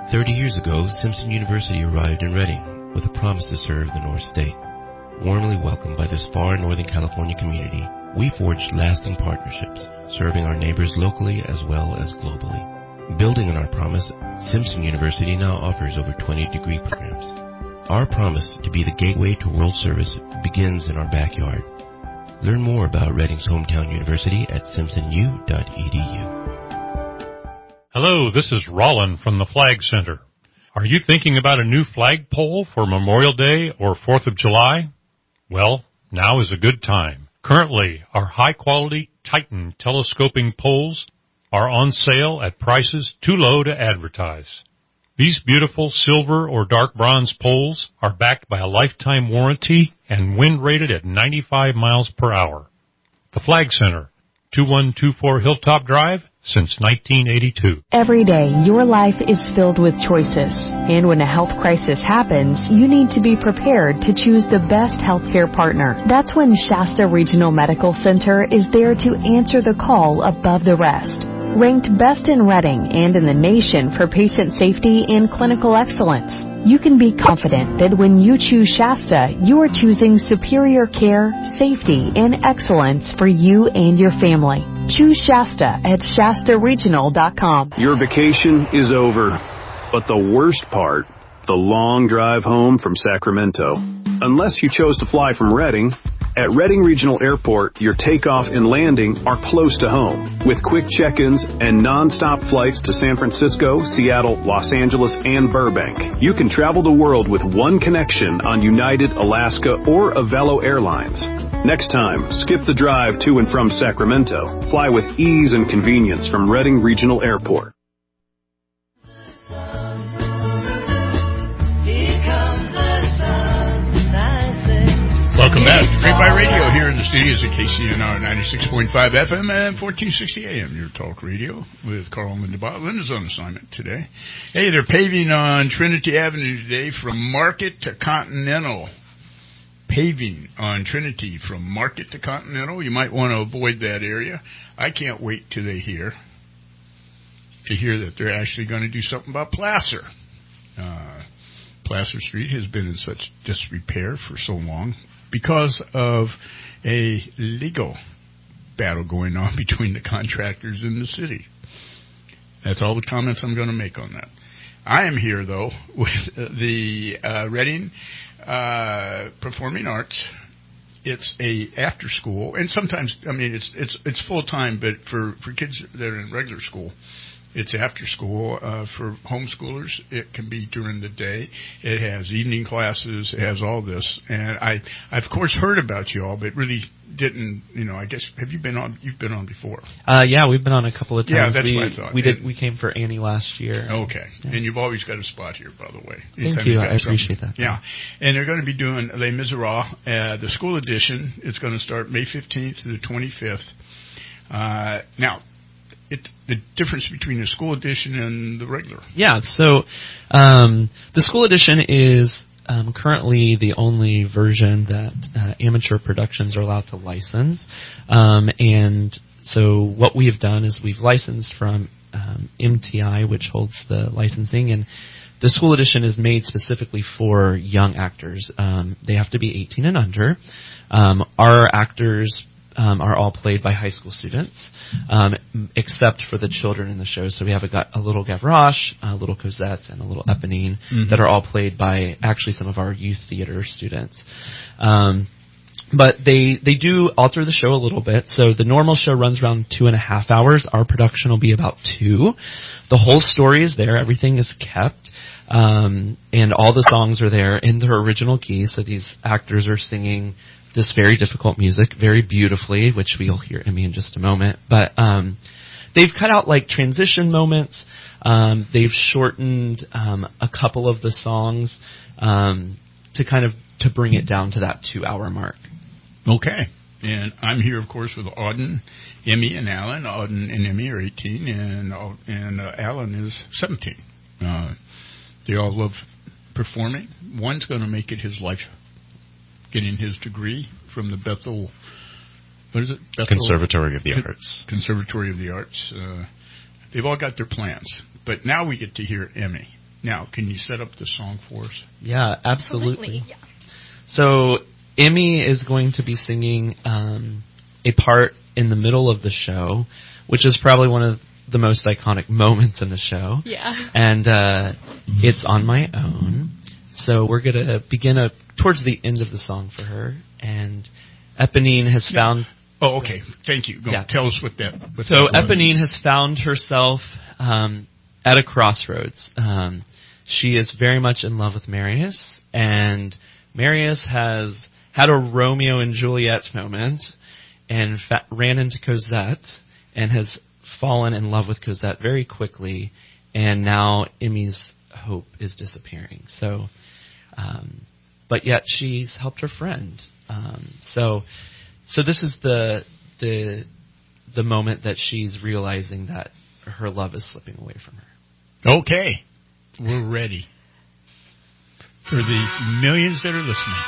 30 years ago, Simpson University arrived in Reading with a promise to serve the North State. Warmly welcomed by this far Northern California community, we forged lasting partnerships, serving our neighbors locally as well as globally. Building on our promise, Simpson University now offers over 20 degree programs. Our promise to be the gateway to world service begins in our backyard. Learn more about Reading's hometown university at simpsonu.edu. Hello, this is Rollin from the Flag Center. Are you thinking about a new flagpole for Memorial Day or 4th of July? Well, now is a good time. Currently, our high-quality Titan telescoping poles are on sale at prices too low to advertise. These beautiful silver or dark bronze poles are backed by a lifetime warranty and wind rated at 95 miles per hour. The Flag Center, 2124 Hilltop Drive, since 1982. Every day, your life is filled with choices. And when a health crisis happens, you need to be prepared to choose the best healthcare partner. That's when Shasta Regional Medical Center is there to answer the call above the rest. Ranked best in Reading and in the nation for patient safety and clinical excellence, you can be confident that when you choose Shasta, you are choosing superior care, safety, and excellence for you and your family. Choose Shasta at ShastaRegional.com. Your vacation is over, but the worst part, the long drive home from Sacramento. Unless you chose to fly from Reading, at Reading Regional Airport, your takeoff and landing are close to home, with quick check-ins and non-stop flights to San Francisco, Seattle, Los Angeles, and Burbank. You can travel the world with one connection on United, Alaska, or Avelo Airlines. Next time, skip the drive to and from Sacramento. Fly with ease and convenience from Reading Regional Airport. Welcome back to Great By Radio here in the studios at KCNR 96.5 FM and 1460 AM, your talk radio with Carl and Linda Bott. Linda's on assignment today. Hey, they're paving on Trinity Avenue today from Market to Continental. Paving on Trinity from Market to Continental. You might want to avoid that area. I can't wait till they hear that they're actually going to do something about Placer. Placer Street has been in such disrepair for so long because of a legal battle going on between the contractors and the city. That's all the comments I'm going to make on that. I am here, though, with the Reading Performing Arts. It's a after school, and sometimes, I mean, it's full time, but for kids that are in regular school, it's after school. For homeschoolers, it can be during the day. It has evening classes. It has all this. And I've of course heard about you all, but really didn't, I guess, you've been on before? Yeah, we've been on a couple of times. Yeah, that's what I thought. We came for Annie last year. Okay. Yeah. And you've always got a spot here, by the way. Thank you. I appreciate that. Yeah. And they're going to be doing Les Miserables, the school edition. It's going to start May 15th to the 25th. Now, the difference between the school edition and the regular. Yeah, so the school edition is currently the only version that amateur productions are allowed to license. And so what we have done is we've licensed from MTI, which holds the licensing, and the school edition is made specifically for young actors. They have to be 18 and under. Our actors are all played by high school students, except for the children in the show. So we have a little Gavroche, a little Cosette, and a little Eponine that are all played by actually some of our youth theater students. But they do alter the show a little bit. So the normal show runs around 2.5 hours. Our production will be about 2. The whole story is there. Everything is kept. And all the songs are there in their original key. So these actors are singing this very difficult music very beautifully, which we'll hear Emmy in just a moment. But they've cut out like transition moments. They've shortened a couple of the songs to bring it down to that 2-hour mark. Okay. And I'm here, of course, with Auden, Emmy, and Alan. Auden and Emmy are 18, and Alan is 17. They all love performing. One's going to make it his life, getting his degree from the Bethel, what is it? Conservatory of the Arts. Conservatory of the Arts. They've all got their plans. But now we get to hear Emmy. Now, can you set up the song for us? Yeah, absolutely. Yeah. So Emmy is going to be singing a part in the middle of the show, which is probably one of the most iconic moments in the show. Yeah. And it's On My Own. So we're going to begin towards the end of the song for her. And Eponine has found... Oh, okay. Thank you. Tell us what that was. Eponine has found herself at a crossroads. She is very much in love with Marius, and Marius has had a Romeo and Juliet moment and ran into Cosette and has fallen in love with Cosette very quickly, and now Emmy's hope is disappearing. So, but yet she's helped her friend. So this is the moment that she's realizing that her love is slipping away from her. Okay. We're ready for the millions that are listening.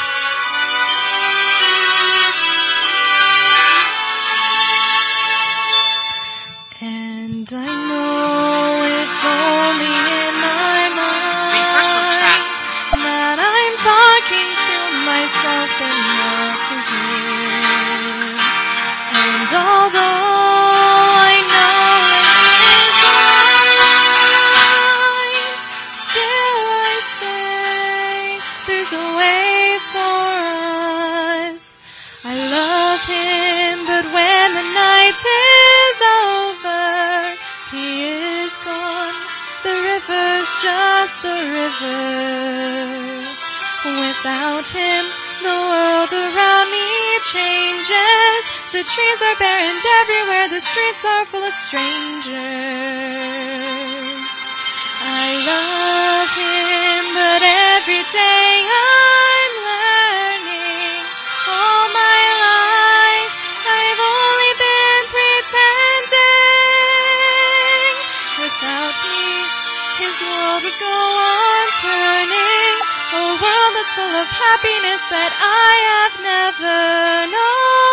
And I know it's only in my mind that I'm talking to myself and not to him. And although I know there's a way for us. I love him, but when the night is over, he is gone. The river's just a river. Without him, the world around me changes. The trees are bare and everywhere the streets are full of strangers. I love him, but every day I'm learning. All my life I've only been pretending. Without me, his world would go on turning. A world that's full of happiness that I have never known.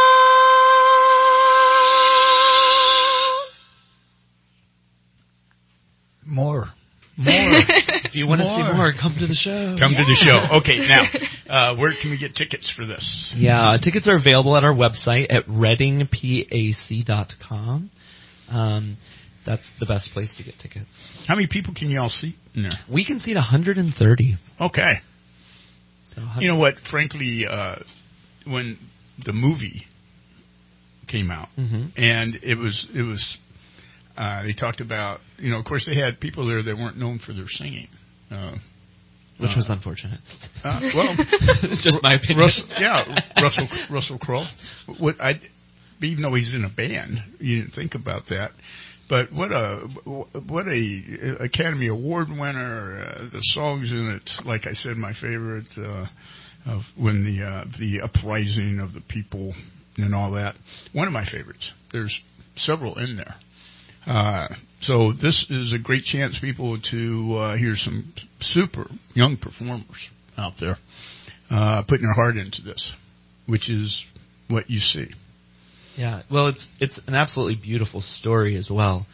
More. If you want to see more, come to the show. Come to the show. Okay, now, where can we get tickets for this? Yeah, tickets are available at our website at readingpac.com. That's the best place to get tickets. How many people can you all seat in there? We can seat 130. Okay. So you know what? Frankly, when the movie came out, and it was they talked about, of course they had people there that weren't known for their singing. Which was unfortunate. Well, it's just my opinion. Russell Crowe. Even though he's in a band, you didn't think about that. But what a Academy Award winner. The songs in it, like I said, my favorite of when the uprising of the people and all that. One of my favorites. There's several in there. So this is a great chance, people, to hear some super young performers out there putting their heart into this, which is what you see. Yeah, well, it's an absolutely beautiful story as well.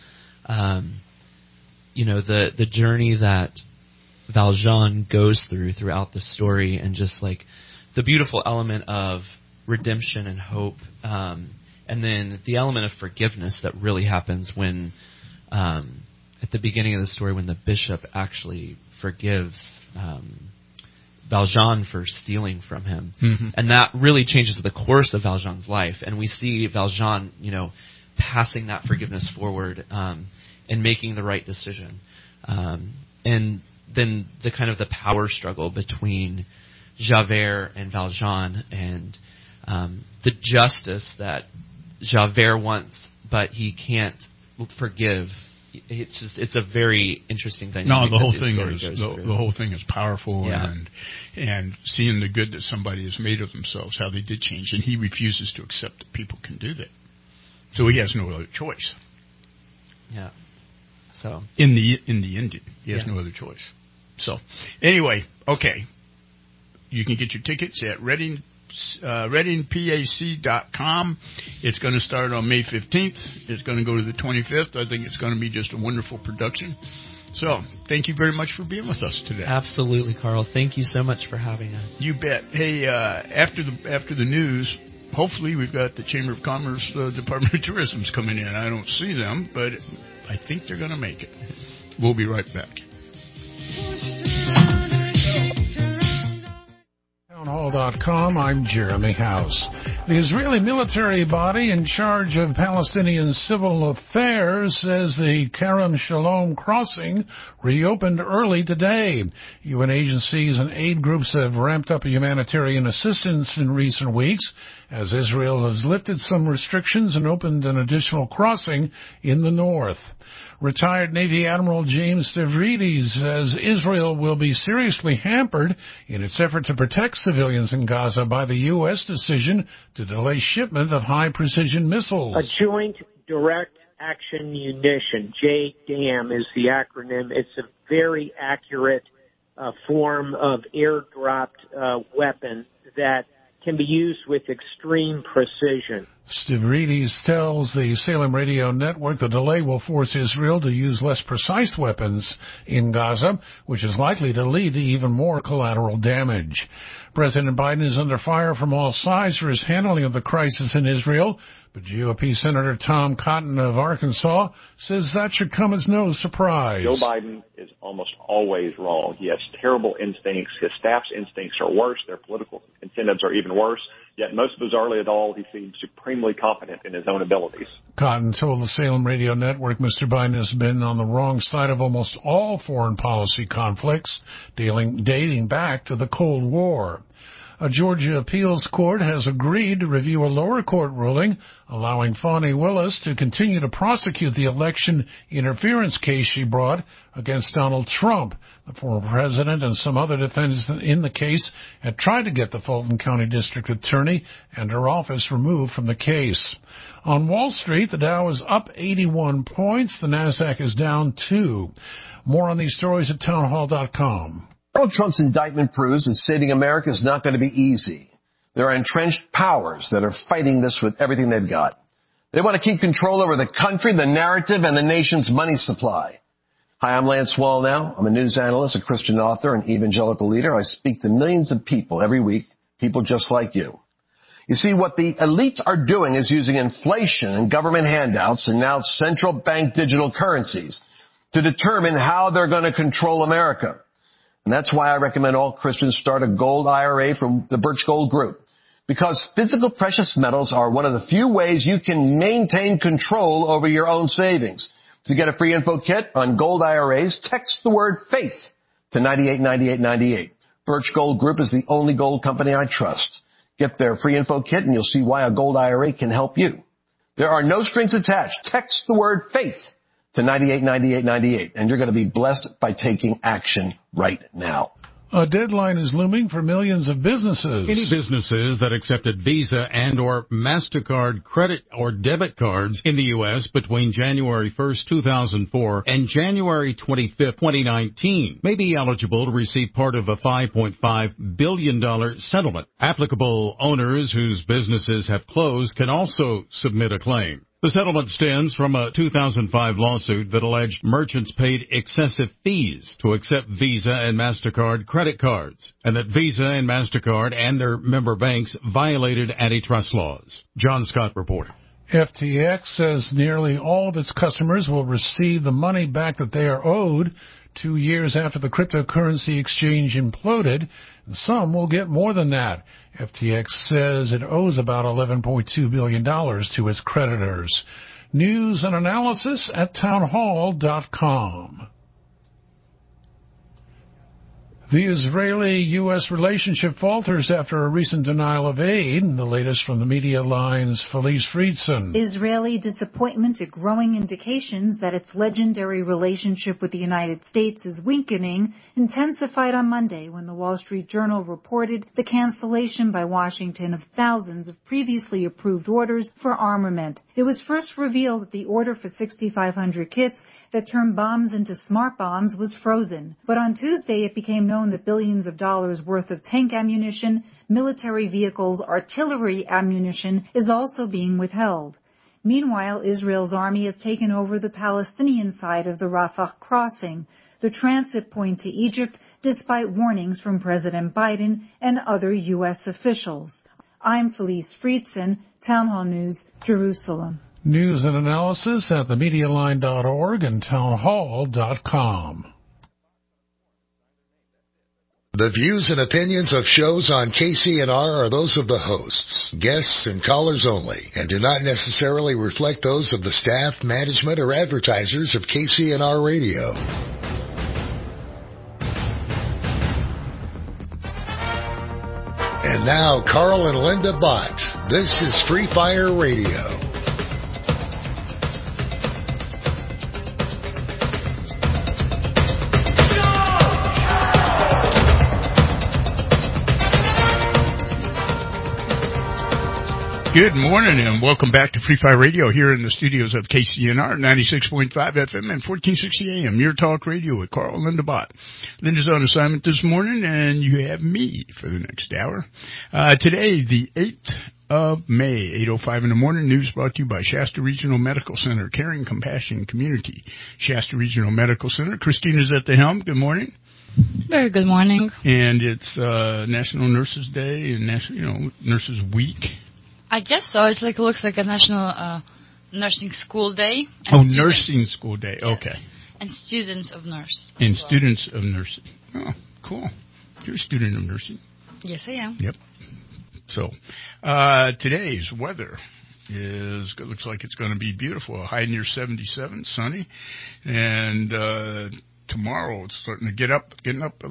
The journey that Valjean goes throughout the story, and just like the beautiful element of redemption and hope, and then the element of forgiveness that really happens when, at the beginning of the story, when the bishop actually forgives Valjean for stealing from him. And that really changes the course of Valjean's life. And we see Valjean, passing that forgiveness forward and making the right decision. And then the kind of the power struggle between Javert and Valjean, and the justice that Javert wants, but he can't forgive. It's a very interesting dynamic. No, the whole thing is powerful, and seeing the good that somebody has made of themselves, how they did change, and he refuses to accept that people can do that. So he has no other choice. Yeah. So in the ending, he has no other choice. So anyway, okay, you can get your tickets at readingpac.com. It's going to start on May 15th. It's going to go to the 25th. I think it's going to be just a wonderful production. So, thank you very much for being with us today. Absolutely, Carl. Thank you so much for having us. You bet. Hey, after the news, hopefully we've got the Chamber of Commerce Department of Tourism's coming in. I don't see them, but I think they're going to make it. We'll be right back. Townhall.com, I'm Jeremy House. The Israeli military body in charge of Palestinian civil affairs says the Kerem Shalom crossing reopened early today. UN agencies and aid groups have ramped up humanitarian assistance in recent weeks as Israel has lifted some restrictions and opened an additional crossing in the north. Retired Navy Admiral James Stavridis says Israel will be seriously hampered in its effort to protect civilians in Gaza by the U.S. decision to delay shipment of high-precision missiles. A Joint Direct Action Munition, JDAM is the acronym. It's a very accurate form of airdropped weapon that can be used with extreme precision. Stavridis tells the Salem Radio Network the delay will force Israel to use less precise weapons in Gaza, which is likely to lead to even more collateral damage. President Biden is under fire from all sides for his handling of the crisis in Israel, but GOP Senator Tom Cotton of Arkansas says that should come as no surprise. Joe Biden is almost always wrong. He has terrible instincts. His staff's instincts are worse. Their political incentives are even worse. Yet most bizarrely at all, he seems supremely confident in his own abilities. Cotton told the Salem Radio Network Mr. Biden has been on the wrong side of almost all foreign policy conflicts, dating back to the Cold War. A Georgia appeals court has agreed to review a lower court ruling allowing Fani Willis to continue to prosecute the election interference case she brought against Donald Trump. The former president and some other defendants in the case had tried to get the Fulton County District Attorney and her office removed from the case. On Wall Street, the Dow is up 81 points. The Nasdaq is down 2. More on these stories at townhall.com. Donald Trump's indictment proves that saving America is not going to be easy. There are entrenched powers that are fighting this with everything they've got. They want to keep control over the country, the narrative, and the nation's money supply. Hi, I'm Lance Wallnau. I'm a news analyst, a Christian author, and evangelical leader. I speak to millions of people every week, people just like you. You see, what the elites are doing is using inflation and government handouts and now central bank digital currencies to determine how they're going to control America. And that's why I recommend all Christians start a gold IRA from the Birch Gold Group. Because physical precious metals are one of the few ways you can maintain control over your own savings. To get a free info kit on gold IRAs, text the word faith to 989898. Birch Gold Group is the only gold company I trust. Get their free info kit and you'll see why a gold IRA can help you. There are no strings attached. Text the word faith to 989898, and you're going to be blessed by taking action right now. A deadline is looming for millions of businesses. Any businesses that accepted Visa and or MasterCard credit or debit cards in the U.S. between January 1st, 2004 and January 25th, 2019 may be eligible to receive part of a $5.5 billion settlement. Applicable owners whose businesses have closed can also submit a claim. The settlement stems from a 2005 lawsuit that alleged merchants paid excessive fees to accept Visa and MasterCard credit cards, and that Visa and MasterCard and their member banks violated antitrust laws. John Scott reported. FTX says nearly all of its customers will receive the money back that they are owed 2 years after the cryptocurrency exchange imploded, and some will get more than that. FTX says it owes about $11.2 billion to its creditors. News and analysis at townhall.com. The Israeli-U.S. relationship falters after a recent denial of aid. The latest from the Media Line's Felice Friedson. Israeli disappointment at growing indications that its legendary relationship with the United States is weakening intensified on Monday when the Wall Street Journal reported the cancellation by Washington of thousands of previously approved orders for armament. It was first revealed that the order for 6,500 kits that turned bombs into smart bombs was frozen. But on Tuesday, it became known that billions of dollars worth of tank ammunition, military vehicles, artillery ammunition is also being withheld. Meanwhile, Israel's army has taken over the Palestinian side of the Rafah crossing, the transit point to Egypt, despite warnings from President Biden and other U.S. officials. I'm Felice Friedson, Town Hall News, Jerusalem. News and analysis at themedialine.org and townhall.com. The views and opinions of shows on KCNR are those of the hosts, guests, and callers only, and do not necessarily reflect those of the staff, management, or advertisers of KCNR Radio. And now, Carl and Linda Bott. This is Free Fire Radio. Good morning and welcome back to Free Fire Radio here in the studios of KCNR 96.5 FM and 1460 AM. Your talk radio with Carl and Linda Bott. Linda's on assignment this morning and you have me for the next hour. Today, the 8th of May, 8:05 in the morning. News brought to you by Shasta Regional Medical Center, Caring Compassion Community. Shasta Regional Medical Center. Christina's at the helm. Good morning. Very good morning. And it's National Nurses Day and Nurses Week. I guess so. It's like, it looks like a National Nursing School Day. Nursing School Day. Okay. And Students of Nurse. And Students of Nursing. Oh, cool. You're a student of nursing. Yes, I am. Yep. So, today's weather looks like it's going to be beautiful. A high near 77, sunny. And tomorrow it's starting to getting up a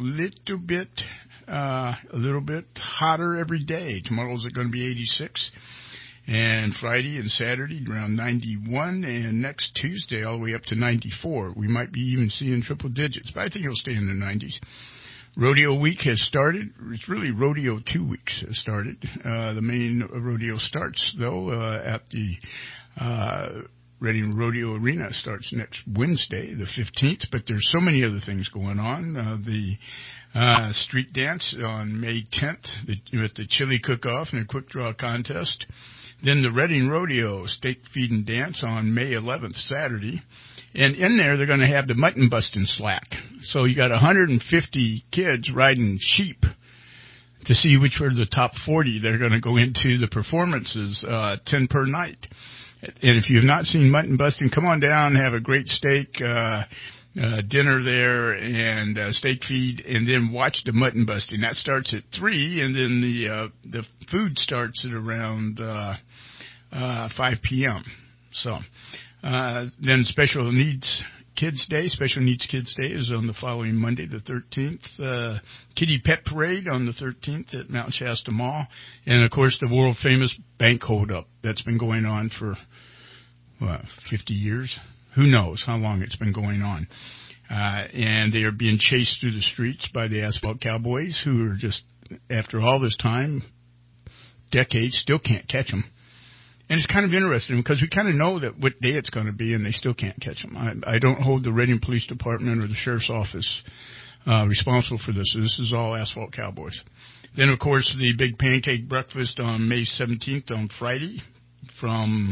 little bit hotter every day. Tomorrow's going to be 86, and Friday and Saturday around 91, and next Tuesday all the way up to 94. We might be even seeing triple digits, but I think it'll stay in the 90s. Rodeo week has started. It's really Rodeo 2 weeks has started. The main rodeo starts, though, at the Reading Rodeo Arena. Starts next Wednesday, the 15th, but there's so many other things going on. The street dance on May 10th with the chili cook-off and a quick draw contest. Then the Reading Rodeo steak feed and dance on May 11th, Saturday. And in there, they're going to have the mutton busting slack. So you got 150 kids riding sheep to see which are the top 40 that are going to go into the performances, 10 per night. And if you have not seen mutton busting, come on down, have a great steak dinner there and steak feed, and then watch the mutton busting. That starts at 3, and then the food starts at around 5 p.m. So then Special Needs Kids Day is on the following Monday, the 13th. Kitty Pet Parade on the 13th at Mount Shasta Mall, and of course the world famous bank holdup that's been going on for 50 years. Who knows how long it's been going on. And they are being chased through the streets by the Asphalt Cowboys, who are just, after all this time, decades, still can't catch them. And it's kind of interesting because we kind of know that what day it's going to be, and they still can't catch them. I don't hold the Reading Police Department or the Sheriff's Office responsible for this. This is all Asphalt Cowboys. Then, of course, the Big Pancake Breakfast on May 17th on Friday from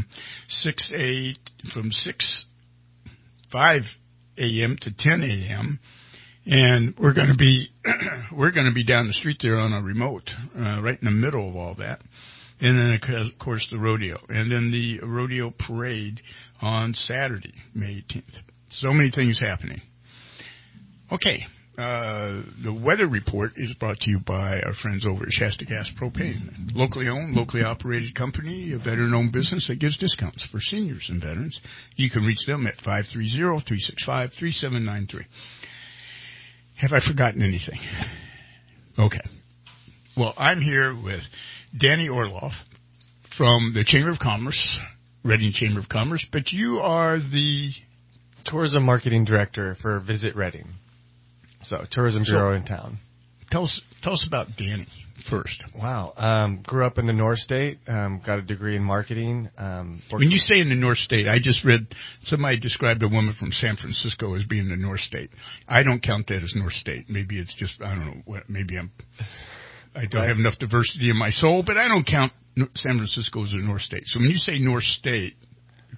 5 a.m. to 10 a.m. And we're going to be down the street there on a remote, right in the middle of all that. And then, of course, the rodeo. And then the rodeo parade on Saturday, May 18th. So many things happening. Okay. The weather report is brought to you by our friends over at Shasta Gas Propane. Locally owned, locally operated company, a veteran-owned business that gives discounts for seniors and veterans. You can reach them at 530-365-3793. Have I forgotten anything? Okay. Well, I'm here with Danny Orloff from the Chamber of Commerce, Reading Chamber of Commerce, but you are the Tourism Marketing Director for Visit Reading. So, Tourism Bureau in town. Tell us about Danny first. Wow. Grew up in the North State, got a degree in marketing. When you say in the North State, I just read somebody described a woman from San Francisco as being the North State. I don't count that as North State. Maybe it's just, I don't know, maybe I don't have enough diversity in my soul, but I don't count San Francisco as a North State. So when you say North State,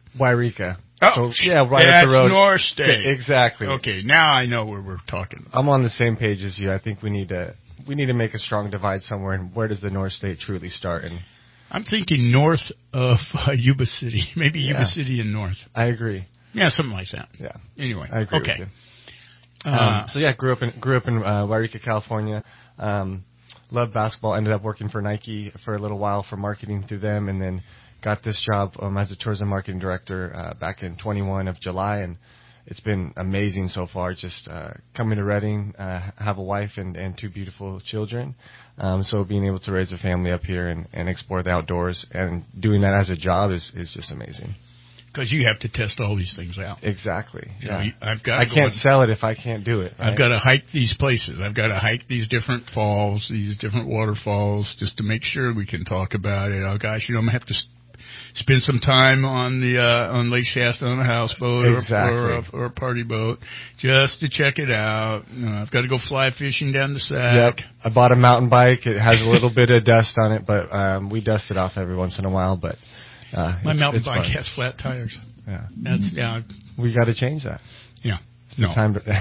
Wairika. Oh, so, yeah, right that's up the road. North State. Exactly. Okay, now I know where we're talking about. I'm on the same page as you. I think we need to make a strong divide somewhere. And where does the North State truly start? And I'm thinking north of Yuba City, maybe Yuba City and north. I agree. Yeah, something like that. Yeah. Anyway, I agree. Okay. With you. So yeah, grew up in Wairika, California. Loved basketball. Ended up working for Nike for a little while for marketing through them, and then got this job as a tourism marketing director back in 21 of July, and it's been amazing so far. Just coming to Redding, have a wife and 2 beautiful children. So being able to raise a family up here and explore the outdoors and doing that as a job is just amazing. Because you have to test all these things out. Exactly. Yeah. I can't sell it if I can't do it. Right? I've got to hike these places. I've got to hike these different falls, these different waterfalls, just to make sure we can talk about it. Oh gosh, I'm gonna have to spend some time on the on Lake Shasta on a houseboat or a party boat just to check it out. I've got to go fly fishing down the Sac. Yep. I bought a mountain bike. It has a little bit of dust on it, but we dust it off every once in a while. But my mountain bike has flat tires. Yeah. We got to change that. Yeah. Time to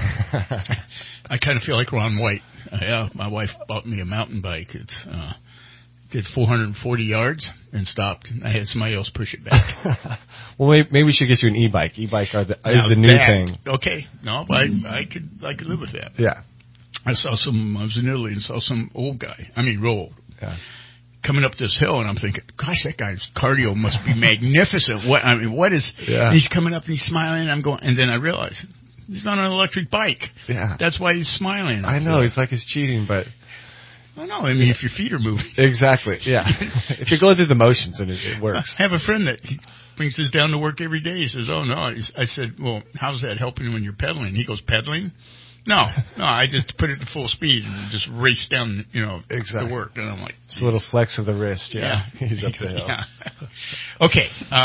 I kind of feel like Ron White. My wife bought me a mountain bike. It's did 440 yards and stopped. I had somebody else push it back. Well, maybe we should get you an e-bike. E-bike is the new thing. Okay. No, I could live with that. Yeah. I was in Italy and saw some old guy. I mean, real old. Yeah. Coming up this hill, and I'm thinking, gosh, that guy's cardio must be magnificent. What is? Yeah. He's coming up and he's smiling. And I'm going, and then I realize he's on an electric bike. Yeah. That's why he's smiling. I know. It's like he's cheating, but. I know. I mean, if your feet are moving. Exactly. Yeah. If you're going through the motions, and it works. I have a friend that brings this down to work every day. He says, "Oh no." I said, "Well, how's that helping you when you're pedaling?" He goes, "Pedaling? No. I just put it at full speed and just race down, exactly. to work." And I'm like, it's a little flex of the wrist. Yeah. He's up the hill. Yeah. Okay.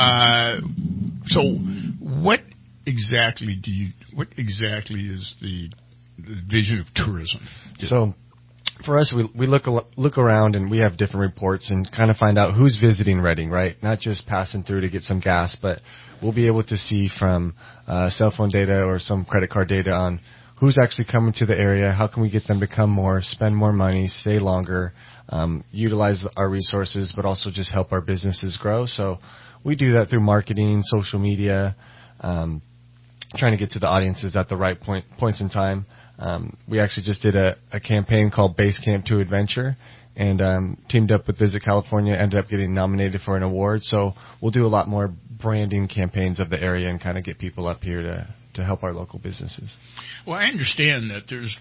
So what exactly is the vision of tourism? So for us, we look around and we have different reports and kind of find out who's visiting Redding, right? Not just passing through to get some gas, but we'll be able to see from cell phone data or some credit card data on who's actually coming to the area. How can we get them to come more, spend more money, stay longer, utilize our resources, but also just help our businesses grow. So we do that through marketing, social media, trying to get to the audiences at the right points in time. We actually just did a campaign called Base Camp to Adventure and teamed up with Visit California, ended up getting nominated for an award. So we'll do a lot more branding campaigns of the area and kind of get people up here to help our local businesses. Well, I understand that there's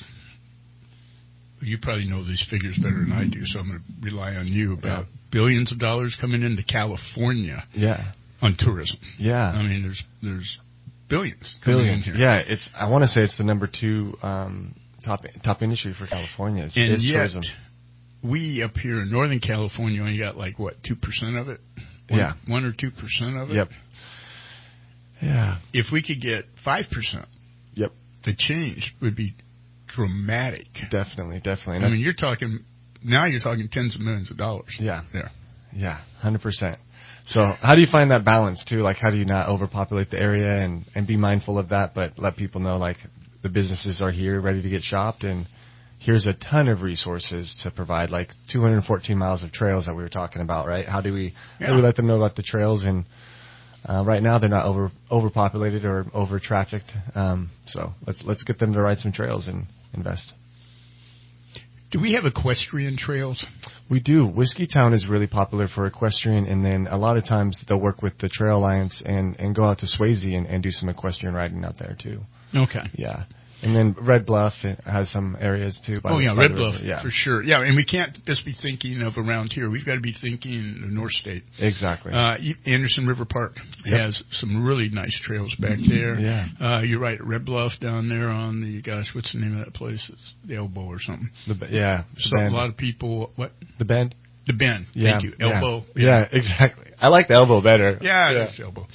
you probably know these figures better than I do, so I'm going to rely on you about billions of dollars coming into California on tourism. Yeah. I mean, there's billions coming in here. Yeah, I want to say it's the number 2 top industry for California is tourism. We up here in Northern California only got 2% of it? 1 or 2% of it? Yep. Yeah. If we could get 5%, the change would be dramatic. Definitely. I mean, you're talking tens of millions of dollars. Yeah. There. Yeah, 100%. So how do you find that balance too? How do you not overpopulate the area and be mindful of that, but let people know the businesses are here ready to get shopped and here's a ton of resources to provide, 214 miles of trails that we were talking about, right? How do we let them know about the trails? And right now they're not overpopulated or over trafficked. So let's get them to ride some trails and invest. Do we have equestrian trails? We do. Whiskey Town is really popular for equestrian, and then a lot of times they'll work with the Trail Alliance and go out to Swayze and do some equestrian riding out there too. Okay. Yeah. And then Red Bluff has some areas too. Red Bluff, for sure. Yeah, and we can't just be thinking of around here. We've got to be thinking the North State. Exactly. Anderson River Park has some really nice trails back there. Yeah. You're right. Red Bluff down there on what's the name of that place? It's the Elbow or something. A lot of people. What? The Bend. The Bend. Yeah. Thank you. Elbow. Yeah, exactly. I like the Elbow better. Yeah. It's Elbow.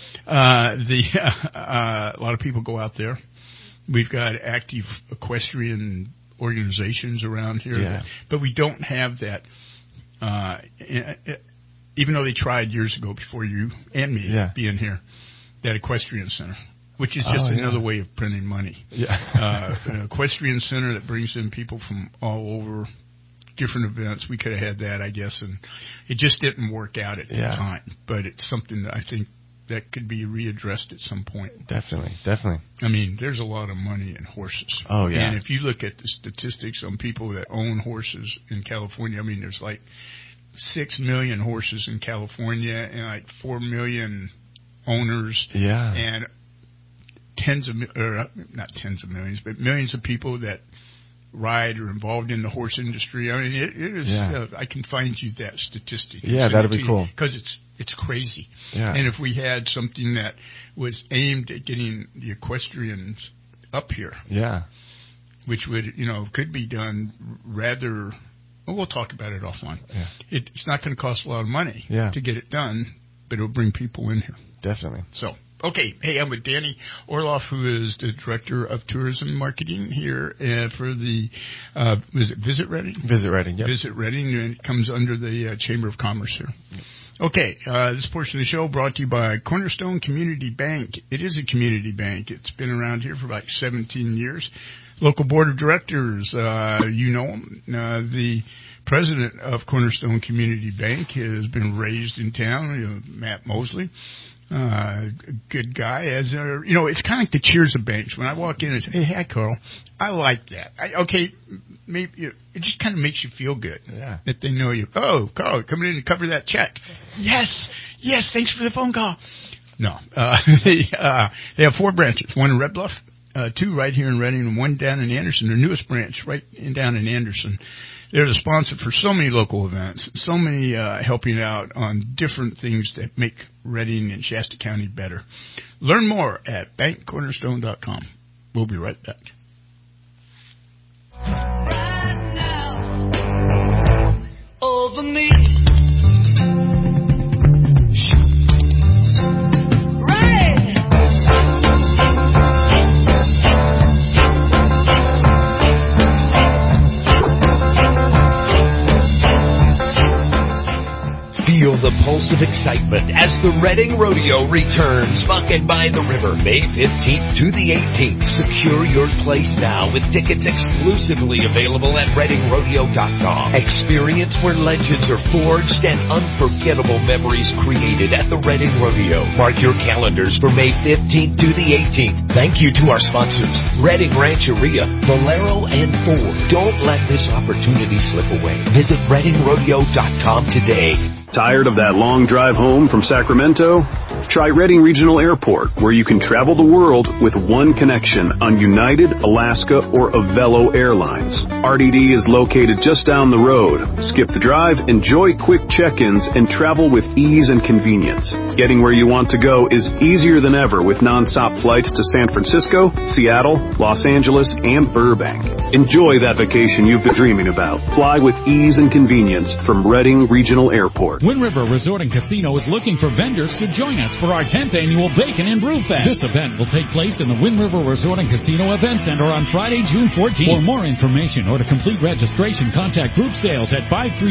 A lot of people go out there. We've got active equestrian organizations around here, but we don't have that even though they tried years ago before you and me being here, that equestrian center, which is just another way of printing money. Yeah. An equestrian center that brings in people from all over, different events. We could have had that, I guess, and it just didn't work out at the time. But it's something that I think that could be readdressed at some point. Definitely. I mean, there's a lot of money in horses. Oh, yeah. And if you look at the statistics on people that own horses in California, I mean, there's like 6 million horses in California and like 4 million owners. Yeah. And not tens of millions, but millions of people that ride or involved in the horse industry. I mean, it is. I can find you that statistic. Yeah, that'd be cool. Because it's crazy. Yeah. And if we had something that was aimed at getting the equestrians up here, which would could be done rather. Well, we'll talk about it offline. Yeah. It's not going to cost a lot of money to get it done, but it'll bring people in here. Definitely. So. Okay, hey, I'm with Danny Orloff, who is the Director of Tourism Marketing here for the, was it Visit Reading? Visit Reading, yep. Visit Reading, and it comes under the Chamber of Commerce here. Okay, this portion of the show brought to you by Cornerstone Community Bank. It is a community bank. It's been around here for about 17 years. Local board of directors, the president of Cornerstone Community Bank has been raised in town, Matt Mosley. Good guy. It's kind of like the Cheers of banks. When I walk in and say, "Hey, hi, Carl," I like that. Maybe it just kind of makes you feel good that they know you. Oh, Carl, coming in to cover that check. Yes, thanks for the phone call. No, they have 4 branches. 1 in Red Bluff, 2 right here in Reading, and 1 down in Anderson. Their newest branch down in Anderson. They're the sponsor for so many local events, so many helping out on different things that make Reading and Shasta County better. Learn more at bankcornerstone.com. We'll be right back. Right now, over me. Feel the pulse of excitement as the Reading Rodeo returns. Bucket by the River, May 15th to the 18th. Secure your place now with tickets exclusively available at ReadingRodeo.com. Experience where legends are forged and unforgettable memories created at the Reading Rodeo. Mark your calendars for May 15th to the 18th. Thank you to our sponsors, Reading Rancheria, Valero, and Ford. Don't let this opportunity slip away. Visit ReadingRodeo.com today. Tired of that long drive home from Sacramento? Try Reading Regional Airport, where you can travel the world with one connection on United, Alaska, or Avelo Airlines. RDD is located just down the road. Skip the drive, enjoy quick check-ins, and travel with ease and convenience. Getting where you want to go is easier than ever with nonstop flights to San Francisco, Seattle, Los Angeles, and Burbank. Enjoy that vacation you've been dreaming about. Fly with ease and convenience from Reading Regional Airport. Wind River Resort and Casino is looking for vendors to join us for our 10th annual Bacon and Brew Fest. This event will take place in the Wind River Resort and Casino Event Center on Friday, June 14th. For more information or to complete registration, contact Group Sales at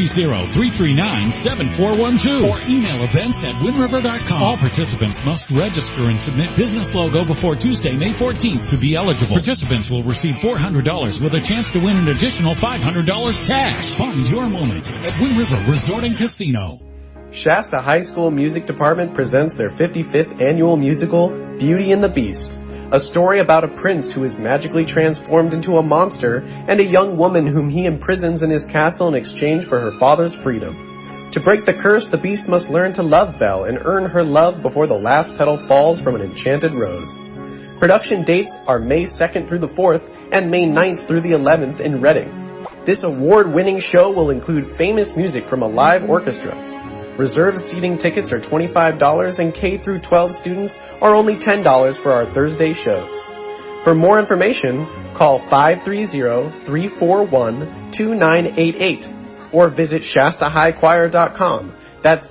530-339-7412 or email events@windriver.com. All participants must register and submit business logo before Tuesday, May 14th to be eligible. Participants will receive $400 with a chance to win an additional $500 cash. Find your moment at Wind River Resort and Casino. Shasta High School Music Department presents their 55th annual musical, Beauty and the Beast, a story about a prince who is magically transformed into a monster and a young woman whom he imprisons in his castle in exchange for her father's freedom. To break the curse, the Beast must learn to love Belle and earn her love before the last petal falls from an enchanted rose. Production dates are May 2nd through the 4th and May 9th through the 11th in Reading. This award-winning show will include famous music from a live orchestra. Reserved seating tickets are $25 and K through 12 students are only $10 for our Thursday shows. For more information, call 530-341-2988 or visit ShastaHighChoir.com. That's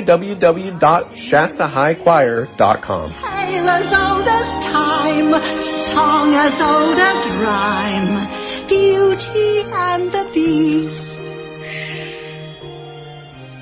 www.ShastaHighChoir.com. Tale as old as time, song as old as rhyme, Beauty and the Beast.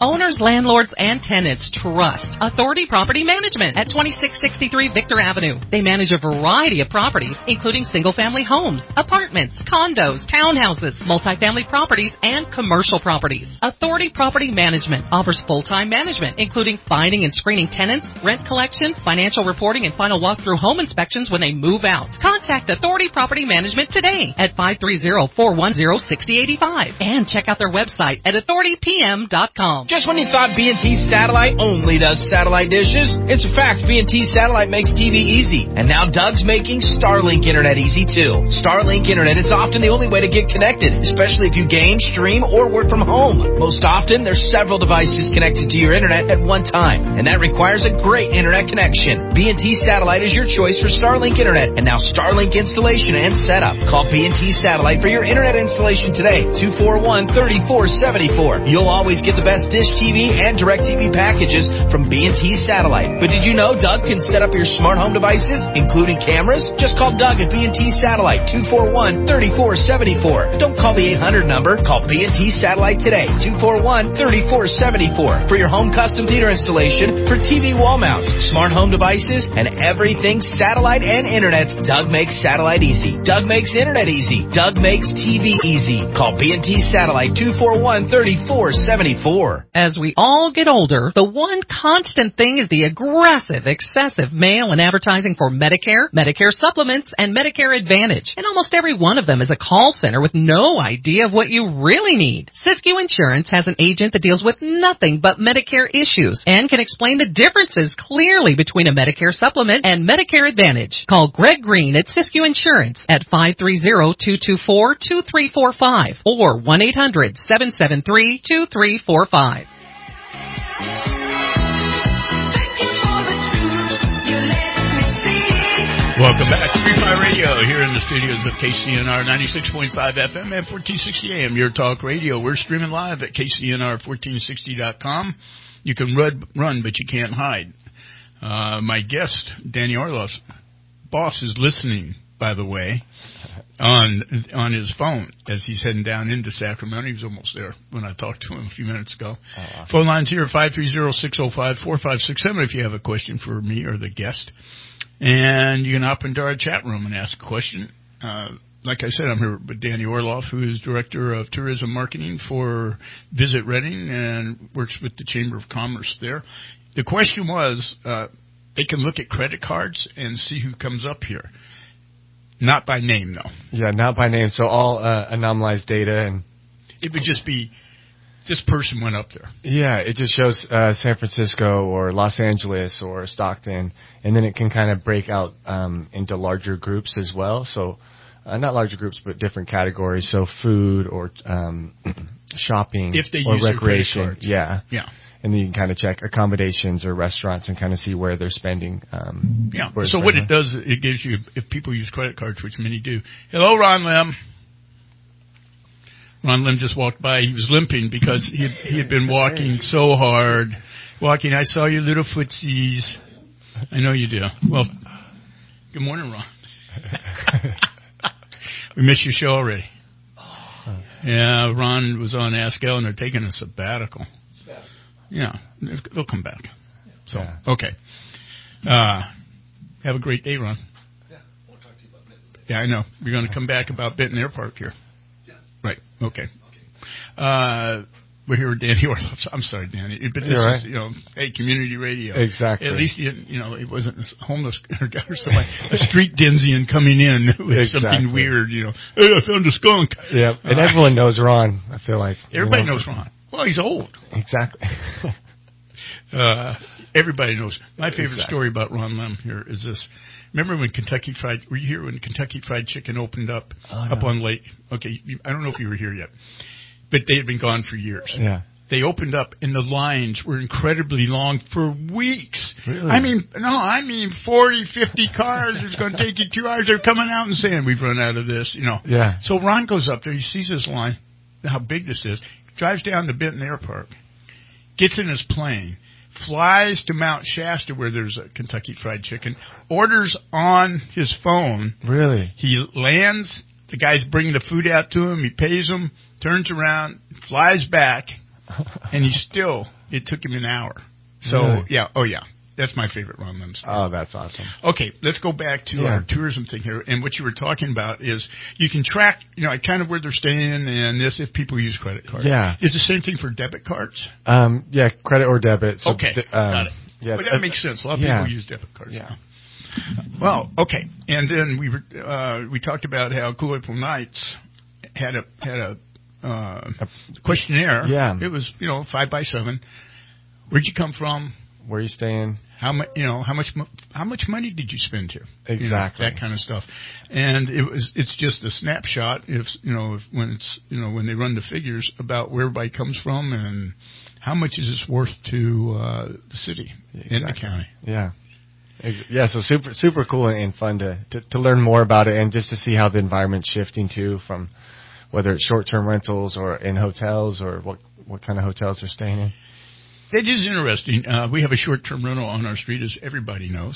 Owners, landlords, and tenants trust Authority Property Management at 2663 Victor Avenue. They manage a variety of properties, including single-family homes, apartments, condos, townhouses, multifamily properties, and commercial properties. Authority Property Management offers full-time management, including finding and screening tenants, rent collection, financial reporting, and final walkthrough home inspections when they move out. Contact Authority Property Management today at 530-410-6085 and check out their website at authoritypm.com. Just when you thought B&T Satellite only does satellite dishes, it's a fact B&T Satellite makes TV easy. And now Doug's making Starlink Internet easy too. Starlink Internet is often the only way to get connected, especially if you game, stream, or work from home. Most often, there's several devices connected to your internet at one time, and that requires a great internet connection. B&T Satellite is your choice for Starlink Internet, and now Starlink installation and setup. Call B&T Satellite for your internet installation today, 241-3474. You'll always get the best Dish TV and DirecTV packages from B&T Satellite. But did you know Doug can set up your smart home devices, including cameras? Just call Doug at B&T Satellite, 241-3474. Don't call the 800 number. Call B&T Satellite today, 241-3474. For your home custom theater installation, for TV wall mounts, smart home devices, and everything satellite and internet, Doug makes satellite easy. Doug makes internet easy. Doug makes TV easy. Call B&T Satellite, 241-3474. As we all get older, the one constant thing is the aggressive, excessive mail and advertising for Medicare, Medicare supplements, and Medicare Advantage. And almost every one of them is a call center with no idea of what you really need. Siskiyou Insurance has an agent that deals with nothing but Medicare issues and can explain the differences clearly between a Medicare supplement and Medicare Advantage. Call Greg Green at Siskiyou Insurance at 530-224-2345 or 1-800-773-2345. Welcome back to Free Fire Radio here in the studios of KCNR 96.5 FM and 1460 AM, your talk radio. We're streaming live at KCNR1460.com. You can run, but you can't hide. My guest, Danny Orloff's boss, is listening, by the way, on his phone as he's heading down into Sacramento. He was almost there when I talked to him a few minutes ago. Oh, awesome. Phone lines here, 530-605-4567 if you have a question for me or the guest. And you can hop into our chat room and ask a question. Like I said, I'm here with Danny Orloff, who is Director of Tourism Marketing for Visit Redding and works with the Chamber of Commerce there. The question was, they can look at credit cards and see who comes up here. Not by name, though. Yeah, not by name. So all anomalized data. And it would just be, this person went up there. Yeah, it just shows San Francisco or Los Angeles or Stockton, and then it can kind of break out into larger groups as well. So not larger groups, but different categories. So food or shopping if they or use recreation. Their credit cards. Yeah. Yeah. And then you can kind of check accommodations or restaurants and kind of see where they're spending. So what it does, it gives you, if people use credit cards, which many do. Hello, Ron Lim. Ron Lim just walked by. He was limping because he had been walking so hard. I saw your little footsies. I know you do. Well, good morning, Ron. We missed your show already. Yeah, Ron was on Ask Ellen. They're taking a sabbatical. Yeah, they'll come back. So, okay. Have a great day, Ron. Yeah, we'll talk to you about Benton. Yeah, I know. We're going to come back about Benton Air Park here. Yeah. Right, okay. We're here with Danny Orloff. I'm sorry, Danny, but this is, community radio. Exactly. At least, it wasn't a homeless guy or somebody, a street Denzian coming in with something weird, hey, I found a skunk. Yeah, and everyone knows Ron, I feel like. Everybody knows Ron. Well, he's old. Exactly. Everybody knows. My favorite story about Ron Lim here is this. Remember when were you here when Kentucky Fried Chicken opened up on Lake? Okay, I don't know if you were here yet, but they had been gone for years. Yeah. They opened up and the lines were incredibly long for weeks. Really? I mean 40, 50 cars. It's going to take you 2 hours. They're coming out and saying, we've run out of this, Yeah. So Ron goes up there. He sees this line, how big this is. Drives down to Benton Air Park, gets in his plane, flies to Mount Shasta where there's a Kentucky Fried Chicken, orders on his phone. Really? He lands, the guy's bringing the food out to him, he pays him, turns around, flies back, and it took him an hour. So, really? yeah, oh yeah. That's my favorite Ron Lem's. Oh, that's awesome. Okay, let's go back to our tourism thing here. And what you were talking about is you can track, kind of where they're staying and this if people use credit cards. Yeah. Is the same thing for debit cards? Yeah, credit or debit. So okay, got it. Yeah, but that makes sense. A lot of people use debit cards. Yeah. Well, okay. And then we talked about how Cool April Nights had a questionnaire. Yeah. It was 5 by 7. Where'd you come from? Where are you staying? How much money did you spend here? Exactly. That kind of stuff. And it's just a snapshot when they run the figures about where everybody comes from and how much is this worth to the city and the county. Yeah. Yeah, so super cool and fun to learn more about it and just to see how the environment's shifting too, from whether it's short-term rentals or in hotels or what kind of hotels they're staying in. It is interesting. We have a short-term rental on our street, as everybody knows.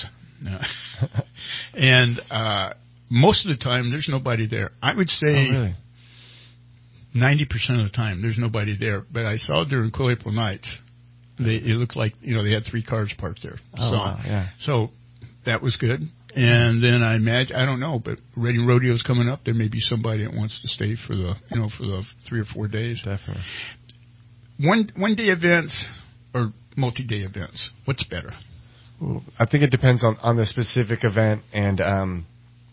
And most of the time, there's nobody there. I would say 90% of the time, there's nobody there. But I saw during Cool April Nights, it looked like, they had 3 cars parked there. Oh, wow, yeah. So that was good. And then I imagine, I don't know, but Reading Rodeo's coming up. There may be somebody that wants to stay for the 3 or 4 days. Definitely. One-day events or multi-day events? What's better? I think it depends on the specific event and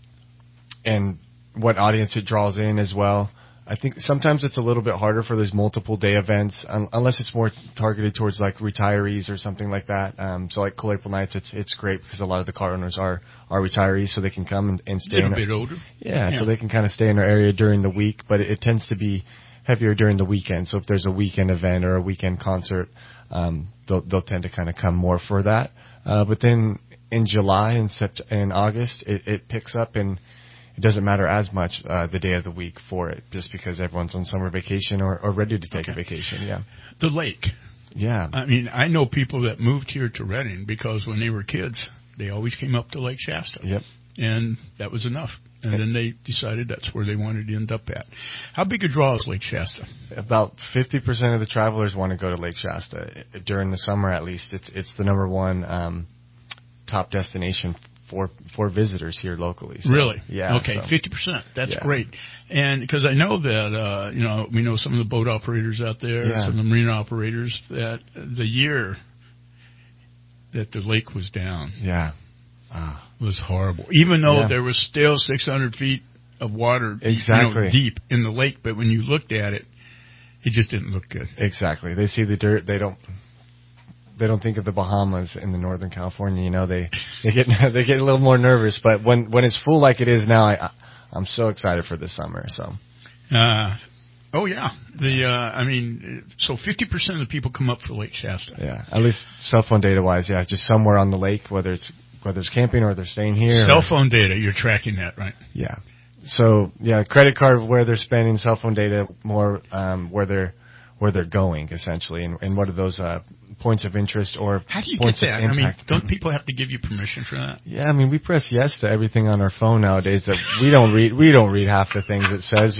what audience it draws in as well. I think sometimes it's a little bit harder for those multiple day events unless it's more targeted towards like retirees or something like that. So like Cool April Nights, it's great because a lot of the car owners are retirees, so they can come and stay. A little bit older. Yeah, so they can kind of stay in their area during the week, but it tends to be heavier during the weekend. So if there's a weekend event or a weekend concert, they'll tend to kind of come more for that. But then in July and August, it picks up, and it doesn't matter as much the day of the week for it, just because everyone's on summer vacation or ready to take a vacation. Yeah. The lake. Yeah. I mean, I know people that moved here to Reading because when they were kids, they always came up to Lake Shasta. Yep. And that was enough. And then they decided that's where they wanted to end up at. How big a draw is Lake Shasta? About 50% of the travelers want to go to Lake Shasta during the summer. At least it's the number one top destination for visitors here locally. So, really? Yeah. Okay, 50%. That's great. And because I know that we know some of the boat operators out there, some of the marine operators, that the year that the lake was down. Yeah. Was horrible. Even though there was still 600 feet of water deep in the lake, but when you looked at it, it just didn't look good. Exactly. They see the dirt. They don't think of the Bahamas in the Northern California. They get a little more nervous. But when it's full like it is now, I'm so excited for this summer. So. Oh yeah. So 50% of the people come up for Lake Shasta. Yeah. At least cell phone data wise, yeah, just somewhere on the lake, whether it's camping or they're staying here. Cell phone data, you're tracking that, right? Yeah. So, credit card where they're spending, cell phone data more where they're going, essentially, and what are those points of interest or how do you points get that? of impact. Don't people have to give you permission for that? Yeah, we press yes to everything on our phone nowadays that we don't read half the things it says,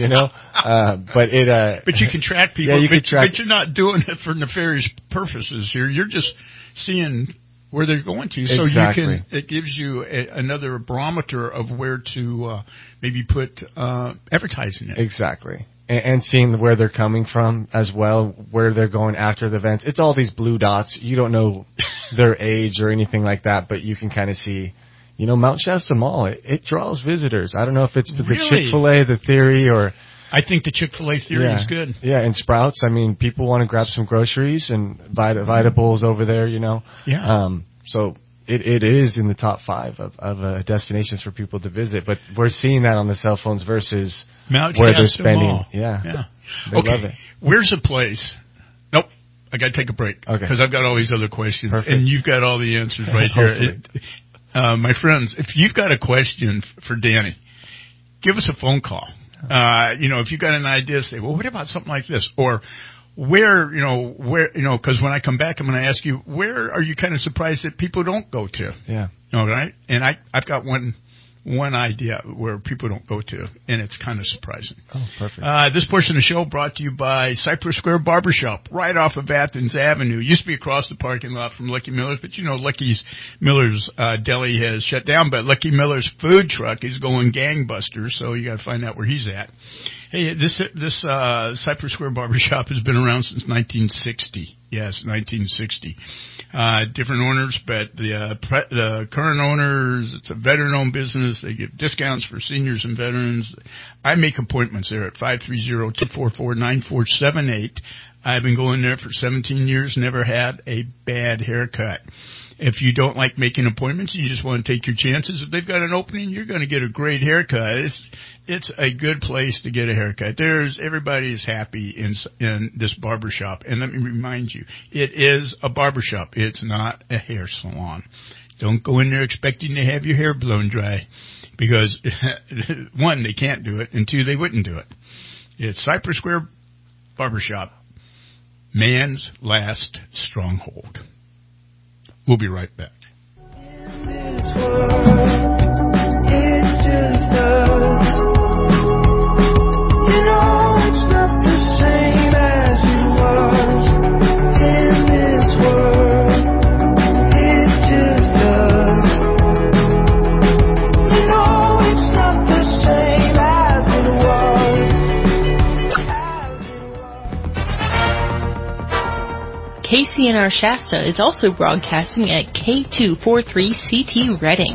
But you can track people, but you're not doing it for nefarious purposes here. You're just seeing where they're going to. So it gives you another barometer of where to maybe put advertising in. Exactly. And seeing where they're coming from as well, where they're going after the events. It's all these blue dots. You don't know their age or anything like that, but you can kind of see, Mount Shasta Mall, it draws visitors. I don't know if it's the Chick-fil-A, the Theory, or... I think the Chick-fil-A Theory is good. Yeah, and Sprouts. People want to grab some groceries and Vita Bowls over there, Yeah. So it is in the top 5 of destinations for people to visit. But we're seeing that on the cell phones versus Mount where Shasta they're spending. Mall. Yeah. They love it. Where's a place? Nope. I got to take a break. Okay. Because I've got all these other questions. Perfect. And you've got all the answers right here. My friends, if you've got a question for Danny, give us a phone call. If you've got an idea, say, well, what about something like this? Or where, because when I come back, I'm going to ask you, where are you kind of surprised that people don't go to? Yeah. All right. And I've got one one idea where people don't go to, and it's kind of surprising. Oh, perfect. This portion of the show brought to you by Cypress Square Barbershop, right off of Athens Avenue. Used to be across the parking lot from Lucky Miller's, but you know Miller's Deli has shut down, but Lucky Miller's food truck is going gangbusters, so you got to find out where he's at. Hey, this Cypress Square Barbershop has been around since 1960. Yes, 1960. Different owners, but the current owners, it's a veteran-owned business. They give discounts for seniors and veterans. I make appointments there at 530-244-9478. I've been going there for 17 years, never had a bad haircut. If you don't like making appointments, you just want to take your chances. If they've got an opening, you're going to get a great haircut. It's a good place to get a haircut. Everybody is happy in this barbershop. And let me remind you, it is a barbershop. It's not a hair salon. Don't go in there expecting to have your hair blown dry because, one, they can't do it, and two, they wouldn't do it. It's Cypress Square Barbershop, man's last stronghold. We'll be right back. In this world, it's just us. You know it's not the same as it was. In this world, it's just us. You know it's not the same as it was. KCNR Shasta is also broadcasting at K243CT Reading.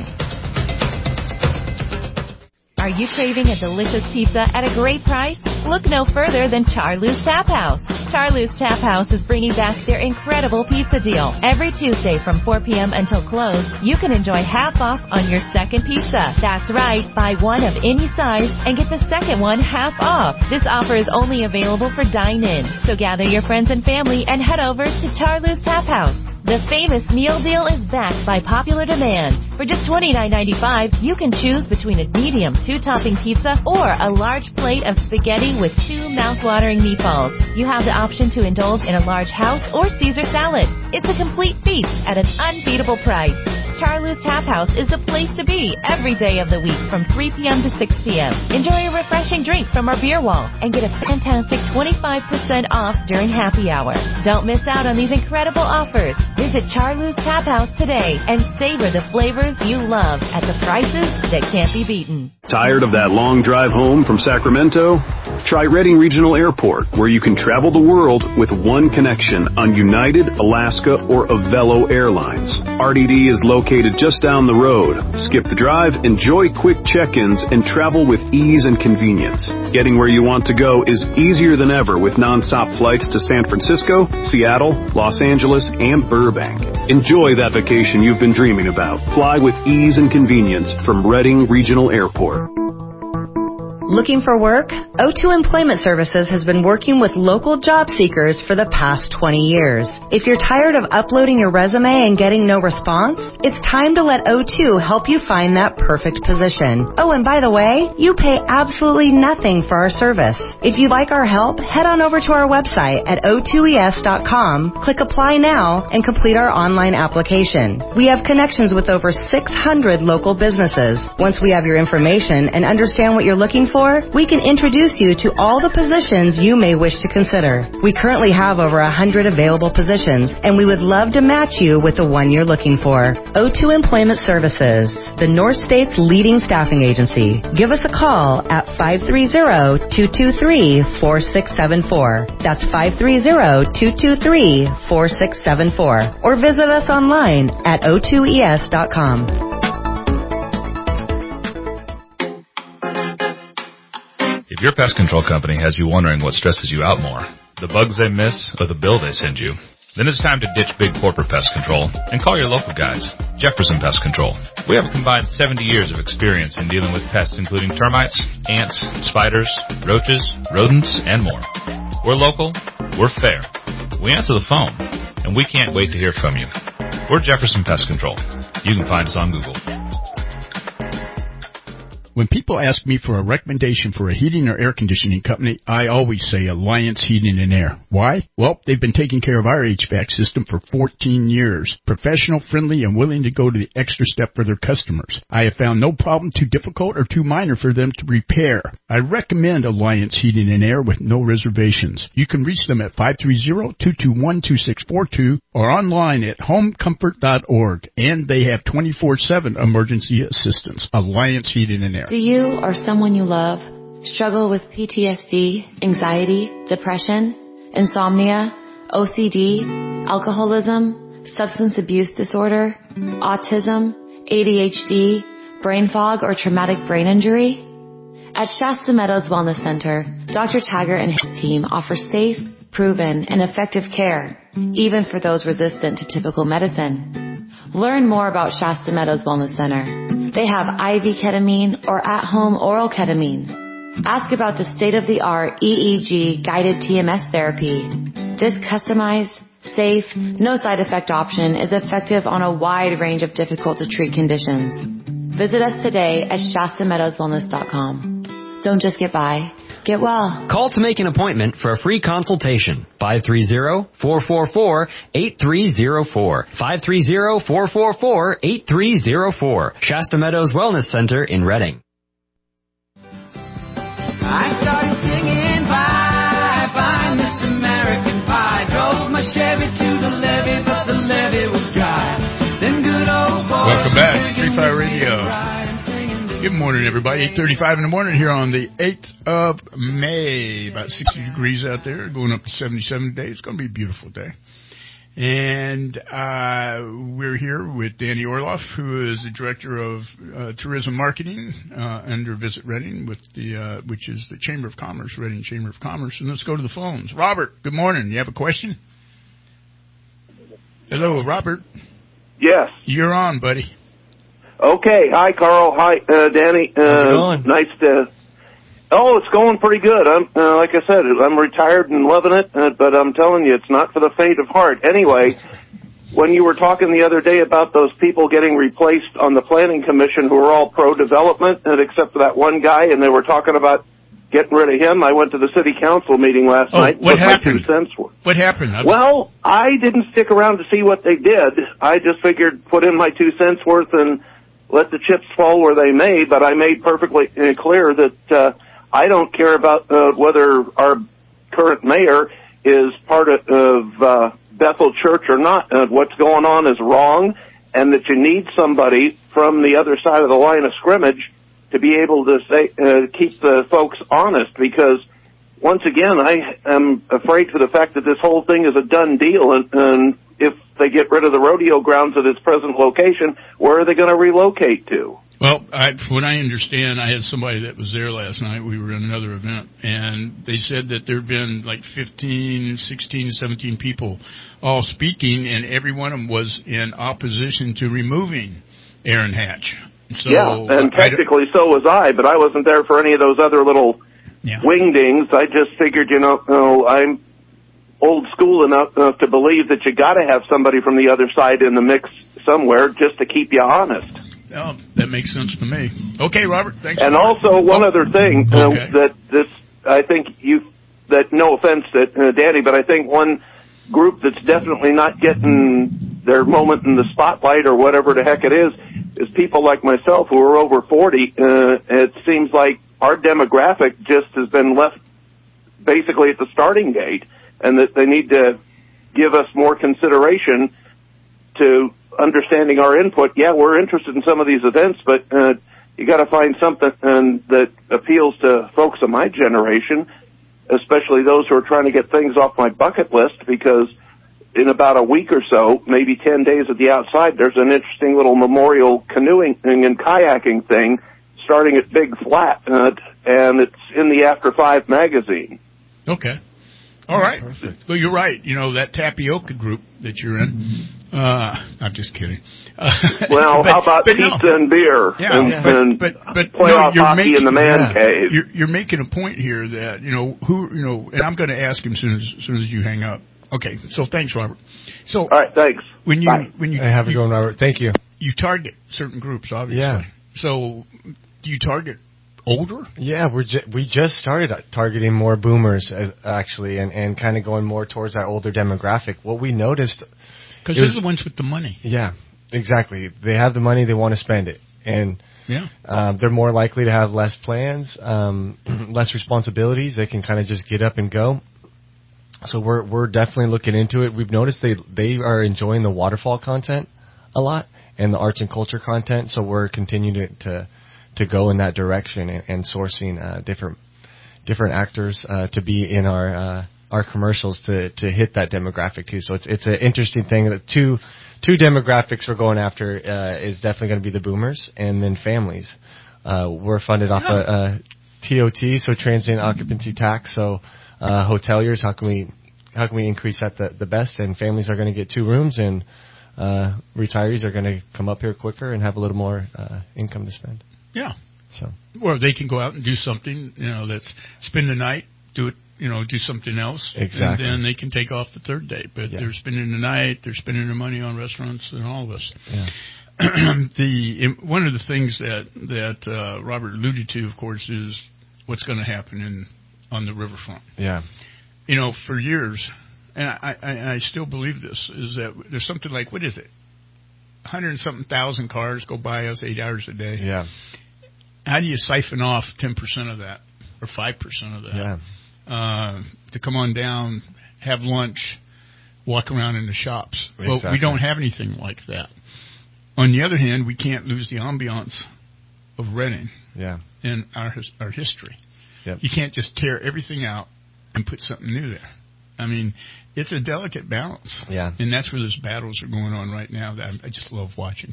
Are you craving a delicious pizza at a great price? Look no further than Charlie's Tap House. Charlie's Tap House is bringing back their incredible pizza deal. Every Tuesday from 4 p.m. until close, you can enjoy half off on your second pizza. That's right, buy one of any size and get the second one half off. This offer is only available for dine-in, so gather your friends and family and head over to Charlie's Tap House. The famous meal deal is backed by popular demand. For just $29.95, you can choose between a medium 2-topping pizza or a large plate of spaghetti with 2 mouth-watering meatballs. You have the option to indulge in a large house or Caesar salad. It's a complete feast at an unbeatable price. Charlie's Tap House is the place to be every day of the week from 3 p.m. to 6 p.m. Enjoy a refreshing drink from our beer wall and get a fantastic 25% off during happy hour. Don't miss out on these incredible offers. Visit Charlie's Tap House today and savor the flavors you love at the prices that can't be beaten. Tired of that long drive home from Sacramento? Try Redding Regional Airport, where you can travel the world with one connection on United, Alaska, or Avelo Airlines. RDD is located just down the road. Skip the drive, enjoy quick check-ins, and travel with ease and convenience. Getting where you want to go is easier than ever with nonstop flights to San Francisco, Seattle, Los Angeles, and Burbank. Enjoy that vacation you've been dreaming about. Fly with ease and convenience from Redding Regional Airport. Looking for work? O2 Employment Services has been working with local job seekers for the past 20 years. If you're tired of uploading your resume and getting no response, it's time to let O2 help you find that perfect position. Oh, and by the way, you pay absolutely nothing for our service. If you'd like our help, head on over to our website at o2es.com, click Apply Now, and complete our online application. We have connections with over 600 local businesses. Once we have your information and understand what you're looking for, we can introduce you to all the positions you may wish to consider. We currently have over 100 available positions, and we would love to match you with the one you're looking for. O2 Employment Services, the North State's leading staffing agency. Give us a call at 530-223-4674. That's 530-223-4674. Or visit us online at o2es.com. If your pest control company has you wondering what stresses you out more, the bugs they miss or the bill they send you, then it's time to ditch big corporate pest control and call your local guys, Jefferson Pest Control. We have a combined 70 years of experience in dealing with pests including termites, ants, spiders, roaches, rodents, and more. We're local, we're fair, we answer the phone, and we can't wait to hear from you. We're Jefferson Pest Control. You can find us on Google. When people ask me for a recommendation for a heating or air conditioning company, I always say Alliance Heating and Air. Why? Well, they've been taking care of our HVAC system for 14 years. Professional, friendly, and willing to go to the extra step for their customers. I have found no problem too difficult or too minor for them to repair. I recommend Alliance Heating and Air with no reservations. You can reach them at 530-221-2642 or online at homecomfort.org. And they have 24/7 emergency assistance. Alliance Heating and Air. Do you or someone you love struggle with PTSD, anxiety, depression, insomnia, OCD, alcoholism, substance abuse disorder, autism, ADHD, brain fog, or traumatic brain injury? At Shasta Meadows Wellness Center, Dr. Taggart and his team offer safe, proven, and effective care, even for those resistant to typical medicine. Learn more about Shasta Meadows Wellness Center. They have IV ketamine or at-home oral ketamine. Ask about the state-of-the-art EEG guided TMS therapy. This customized, safe, no side effect option is effective on a wide range of difficult to treat conditions. Visit us today at ShastaMeadowsWellness.com. Don't just get by, get well. Call to make an appointment for a free consultation. 530-444-8304. 530-444-8304. Shasta Meadows Wellness Center in Reading. I started singing bye, bye, Miss American Pie. Drove my Chevy to the levee, but the levee was dry. Them good old boys. Welcome back, Free Fire Radio. Good morning, everybody. 8:35 in the morning here on the 8th of May. About 60 degrees out there, going up to 77 today. It's going to be a beautiful day. And we're here with Danny Orloff, who is the Director of Tourism Marketing under Visit Reading, with the which is the Chamber of Commerce, Reading Chamber of Commerce. And let's go to the phones. Robert, good morning. You have a question? Hello, Robert. Yes. You're on, buddy. Okay. Hi, Carl. Hi, Danny. How's it going? Nice to... Oh, it's going pretty good. I'm like I said, I'm retired and loving it, but I'm telling you, it's not for the faint of heart. Anyway, when you were talking the other day about those people getting replaced on the Planning Commission who were all pro-development, except for that one guy, and they were talking about getting rid of him, I went to the city council meeting last night. What happened? My 2 cents worth. What happened? Well, I didn't stick around to see what they did. I just figured put in my 2 cents worth and let the chips fall where they may, but I made perfectly clear that I don't care about whether our current mayor is part of Bethel Church or not. What's going on is wrong, and that you need somebody from the other side of the line of scrimmage to be able to say, keep the folks honest, because once again, I am afraid for the fact that this whole thing is a done deal, and if they get rid of the rodeo grounds at its present location, where are they going to relocate to? Well, from what I understand, I had somebody that was there last night. We were in another event, and they said that there had been like 15, 16, 17 people all speaking, and every one of them was in opposition to removing Aaron Hatch. So, yeah, and technically so was I, but I wasn't there for any of those other little wingdings. I just figured, I'm old school enough to believe that you got to have somebody from the other side in the mix somewhere just to keep you honest. Oh, that makes sense to me. Okay, Robert, thanks. And also one other thing no offense to Danny, but I think one group that's definitely not getting their moment in the spotlight or whatever the heck it is people like myself who are over 40. It seems like our demographic just has been left basically at the starting gate, and that they need to give us more consideration to understanding our input. Yeah, we're interested in some of these events, but you got to find something that appeals to folks of my generation, especially those who are trying to get things off my bucket list, because in about a week or so, maybe 10 days at the outside, there's an interesting little memorial canoeing and kayaking thing starting at Big Flat, and it's in the After 5 magazine. Okay. All right. Perfect. Well, you're right. That tapioca group that you're in. I'm just kidding. Well, how about pizza and beer? Yeah, and playoff hockey in the man cave. You're making a point here that and I'm going to ask him as soon as you hang up. Okay. So thanks, Robert. So all right, thanks. When you have it going, Robert. Thank you. You target certain groups, obviously. Yeah. So do you target older? Yeah, we just started targeting more boomers, actually, and kind of going more towards that older demographic. What we noticed... Because they're the ones with the money. Yeah, exactly. They have the money, they want to spend it. And they're more likely to have less plans, less responsibilities. They can kind of just get up and go. So we're definitely looking into it. We've noticed they are enjoying the waterfall content a lot and the arts and culture content. So we're continuing to go in that direction and sourcing different actors to be in our commercials to hit that demographic too. So it's an interesting thing that two demographics we're going after is definitely going to be the boomers and then families. We're funded off a TOT, so transient occupancy tax. So hoteliers, how can we increase that the best? And families are going to get 2 rooms, and retirees are going to come up here quicker and have a little more income to spend. Yeah. So, or they can go out and do something, let's spend the night, do it, do something else. Exactly. And then they can take off the third day. But they're spending the night, they're spending their money on restaurants and all of this. Yeah. One of the things that Robert alluded to, of course, is what's going to happen on the riverfront. Yeah. For years, and I still believe this, is that there's something like, what is it? 100-something thousand cars go by us 8 hours a day. Yeah. How do you siphon off 10% of that or 5% of that? Yeah. To come on down, have lunch, walk around in the shops. Exactly. Well, we don't have anything like that. On the other hand, we can't lose the ambiance of Redding and our history. Yep. You can't just tear everything out and put something new there. I mean, it's a delicate balance. Yeah. And that's where those battles are going on right now that I just love watching.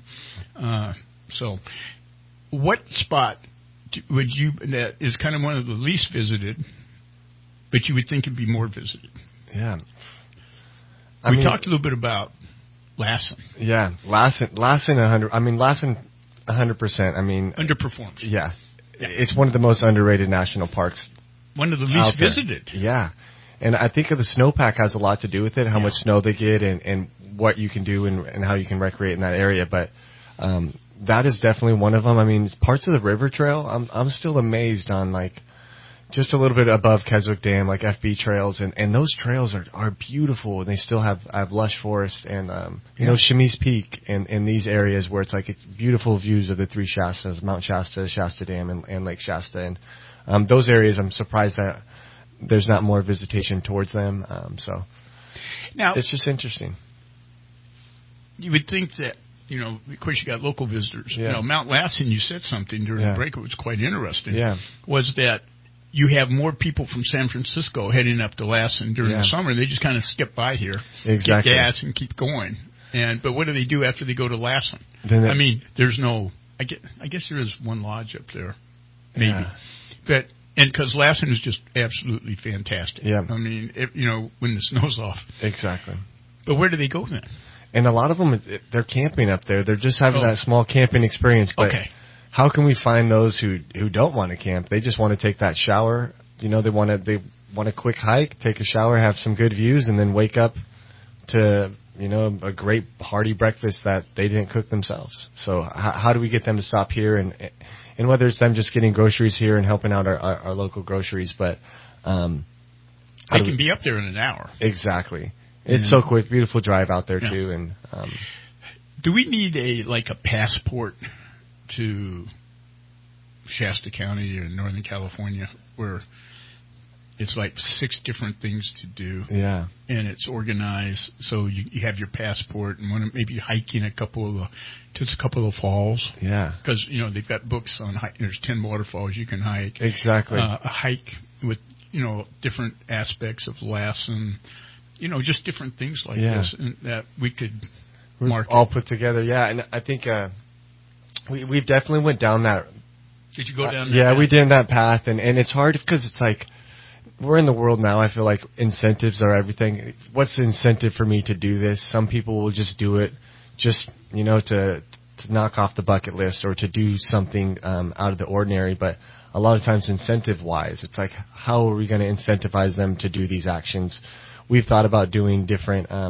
So what spot that is kind of one of the least visited, but you would think it'd be more visited? Yeah. We talked a little bit about Lassen. Yeah. Lassen 100. I mean, Lassen 100%. I mean, underperforms. Yeah. It's one of the most underrated national parks. One of the least visited. Yeah. And I think the snowpack has a lot to do with it, how much snow they get and what you can do and how you can recreate in that area. But that is definitely one of them. I mean, parts of the river trail, I'm still amazed on, like, just a little bit above Keswick Dam, like FB trails. And those trails are beautiful. And they still have lush forest and, Chemise Peak and these areas where it's like it's beautiful views of the 3 Shastas, Mount Shasta, Shasta Dam, and Lake Shasta. And those areas, I'm surprised that there's not more visitation towards them. So now it's just interesting. You would think that, of course you got local visitors. Yeah. Mount Lassen, you said something during the break, it was quite interesting. Yeah. Was that you have more people from San Francisco heading up to Lassen during the summer. They just kind of skip by here, exactly, get gas, and keep going. But what do they do after they go to Lassen? I mean, there's no. I guess there is one lodge up there, maybe. Yeah. And because Lassen is just absolutely fantastic. Yeah. I mean, when the snow's off. Exactly. But where do they go then? And a lot of them, they're camping up there. They're just having that small camping experience. But how can we find those who don't want to camp? They just want to take that shower. They want a quick hike, take a shower, have some good views, and then wake up to a great hearty breakfast that they didn't cook themselves. So how do we get them to stop here and whether it's them just getting groceries here and helping out our local groceries, but they can be up there in an hour. Exactly. It's so quick, beautiful drive out there too. And do we need a passport to Shasta County or Northern California where it's like 6 different things to do? Yeah. And it's organized so you have your passport and want to maybe hiking a couple of the falls. Yeah. Because they've got books on there's 10 waterfalls you can hike. Exactly. A hike with different aspects of Lassen. Just different things like this and that we could market. All put together, and I think we've definitely went down that. Did you go down that path? We did that path, and it's hard because it's like we're in the world now. I feel like incentives are everything. What's the incentive for me to do this? Some people will just do it just, to knock off the bucket list or to do something out of the ordinary, but a lot of times incentive-wise, it's like, how are we going to incentivize them to do these actions? We've thought about doing different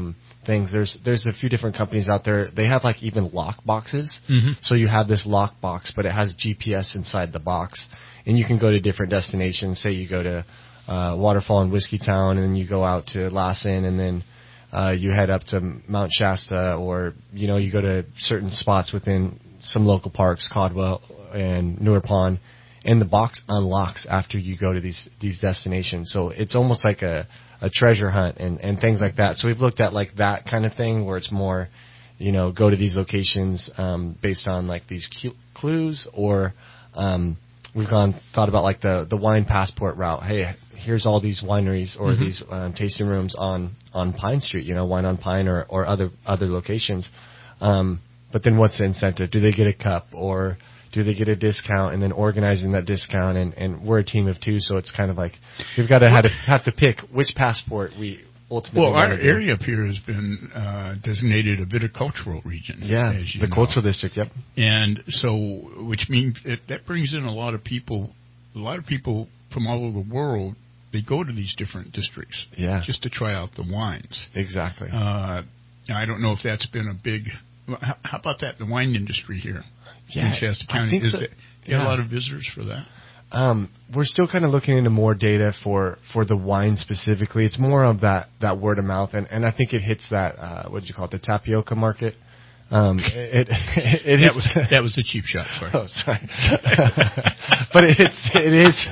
things. There's a few different companies out there. They have like even lock boxes. Mm-hmm. So you have this lock box, but it has GPS inside the box, and you can go to different destinations. Say you go to Waterfall and Whiskeytown, and then you go out to Lassen, and then you head up to Mount Shasta, or you go to certain spots within some local parks, Caldwell and Newer Pond, and the box unlocks after you go to these destinations. So it's almost like a treasure hunt and things like that. So we've looked at like that kind of thing where it's more, go to these locations based on like these clues, or we've thought about like the wine passport route. Hey, here's all these wineries or these tasting rooms on Pine Street, Wine on Pine or other locations. But then what's the incentive? Do they get a cup, or do they get a discount, and then organizing that discount? And we're a team of two, so it's kind of like we've got to have to pick which passport we ultimately want to do. Well, our area up here has been designated a viticultural region. Yeah, the cultural district, yep. And so, which means that brings in a lot of people from all over the world. They go to these different districts just to try out the wines. Exactly. I don't know if that's been a big... How about that, the wine industry here in Shasta County? Do you have a lot of visitors for that? We're still kind of looking into more data for the wine specifically. It's more of that word of mouth, and I think it hits that, what did you call it, the tapioca market. It that was a cheap shot, sorry. Oh, sorry. But it is...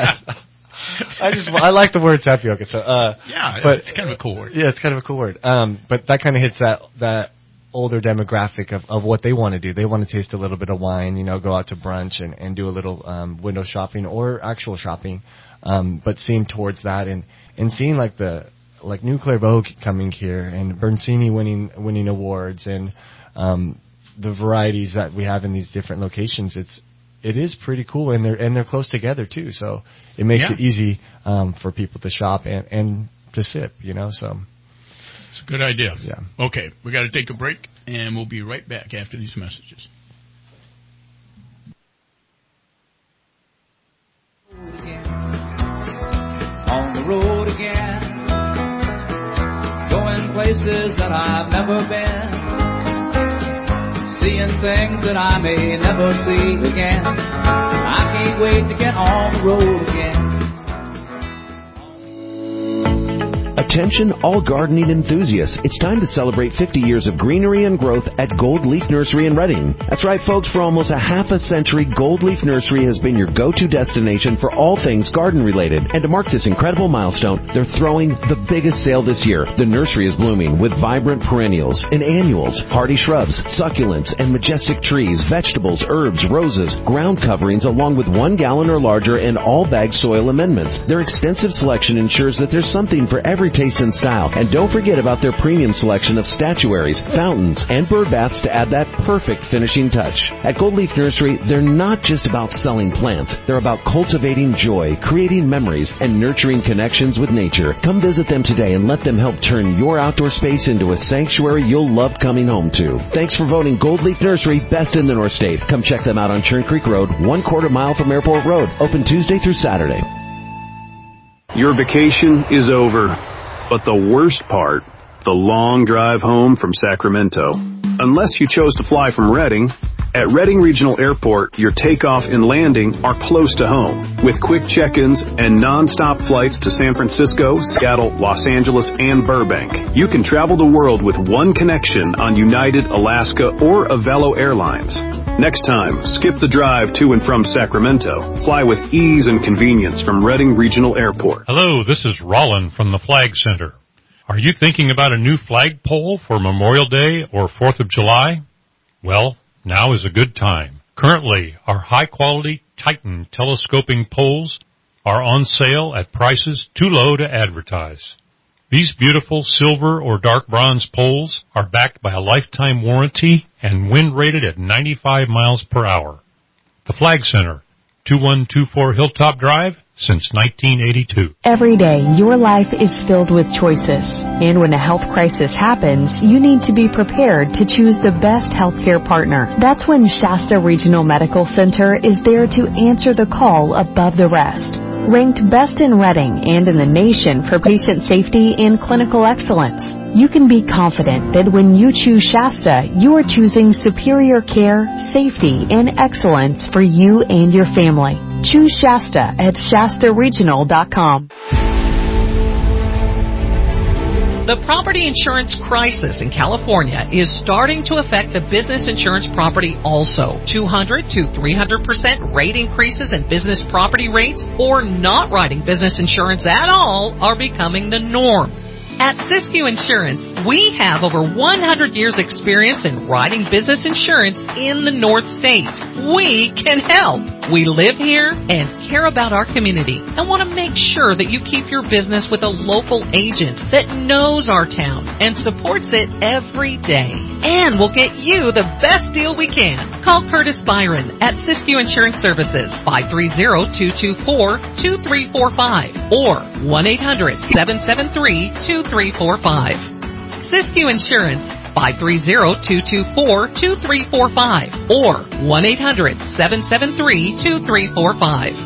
I like the word tapioca. So but it's kind of a cool word. Yeah, it's kind of a cool word. But that kind of hits that older demographic of what they want to do. They want to taste a little bit of wine, go out to brunch and do a little window shopping or actual shopping. But seeing towards that and seeing like New Clairvaux coming here and Bernsini winning awards and the varieties that we have in these different locations. It is pretty cool, and they're close together too, so it makes it easy for people to shop and to sip, so it's a good idea. Yeah. Okay, we got to take a break, and we'll be right back after these messages. On the road again, going places that I've never been. Seeing things that I may never see again. I can't wait to get on the road again. Attention all gardening enthusiasts. It's time to celebrate 50 years of greenery and growth at Gold Leaf Nursery in Redding. That's right, folks. For almost a half a century, Gold Leaf Nursery has been your go-to destination for all things garden-related. And to mark this incredible milestone, they're throwing the biggest sale this year. The nursery is blooming with vibrant perennials and annuals, hardy shrubs, succulents, and majestic trees, vegetables, herbs, roses, ground coverings, along with 1 gallon or larger and all-bag soil amendments. Their extensive selection ensures that there's something for every taste and style. And don't forget about their premium selection of statuaries, fountains, and bird baths to add that perfect finishing touch. At Gold Leaf Nursery, they're not just about selling plants. They're about cultivating joy, creating memories, and nurturing connections with nature. Come visit them today and let them help turn your outdoor space into a sanctuary you'll love coming home to. Thanks for voting Gold Leaf Nursery best in the North State. Come check them out on Churn Creek Road, 1/4 mile from Airport Road. Open Tuesday through Saturday. Your vacation is over. But the worst part, the long drive home from Sacramento. Unless you chose to fly from Redding, at Redding Regional Airport, your takeoff and landing are close to home. With quick check-ins and non-stop flights to San Francisco, Seattle, Los Angeles, and Burbank, you can travel the world with one connection on United, Alaska, or Avelo Airlines. Next time, skip the drive to and from Sacramento. Fly with ease and convenience from Redding Regional Airport. Hello, this is Rollin from the Flag Center. Are you thinking about a new flagpole for Memorial Day or 4th of July? Well, now is a good time. Currently, our high-quality Titan telescoping poles are on sale at prices too low to advertise. These beautiful silver or dark bronze poles are backed by a lifetime warranty and wind rated at 95 miles per hour. The Flag Center, 2124 Hilltop Drive, since 1982. Every day, your life is filled with choices. And when a health crisis happens, you need to be prepared to choose the best healthcare partner. That's when Shasta Regional Medical Center is there to answer the call above the rest. Ranked best in Reading and in the nation for patient safety and clinical excellence, you can be confident that when you choose Shasta, you are choosing superior care, safety, and excellence for you and your family. Choose Shasta at ShastaRegional.com. The property insurance crisis in California is starting to affect the business insurance property also. 200 to 300% rate increases in business property rates or not writing business insurance at all are becoming the norm. At Siskiyou Insurance, we have over 100 years experience in writing business insurance in the North States. We can help. We live here and care about our community and want to make sure that you keep your business with a local agent that knows our town and supports it every day. And we'll get you the best deal we can. Call Curtis Byron at Siskiyou Insurance Services, 530-224-2345 or 1-800-773-2345. Siskiyou Insurance, 530-224-2345 or 1-800-773-2345.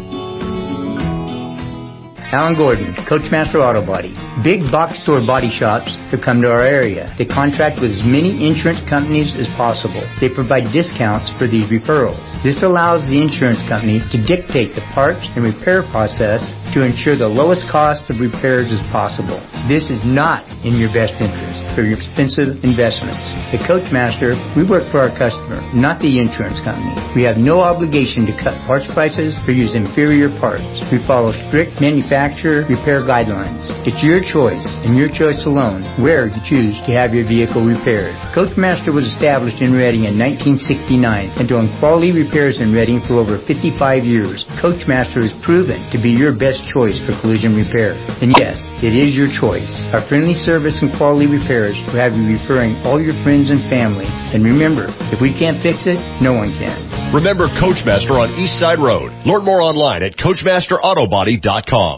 Alan Gordon, Coachmaster Auto Body. Big box store body shops to come to our area. They contract with as many insurance companies as possible. They provide discounts for these referrals. This allows the insurance company to dictate the parts and repair process to ensure the lowest cost of repairs as possible. This is not in your best interest for your expensive investments. The Coachmaster, we work for our customer, not the insurance company. We have no obligation to cut parts prices or use inferior parts. We follow strict manufacturer repair guidelines. It's your choice and your choice alone where you choose to have your vehicle repaired. Coachmaster was established in Reading in 1969 and doing quality repairs in Reading for over 55 years. Coachmaster is proven to be your best choice for collision repair. And yes, it is your choice. Our friendly service and quality repairs will have you referring all your friends and family. And remember, if we can't fix it, no one can. Remember Coachmaster on East Side Road. Learn more online at CoachmasterAutobody.com.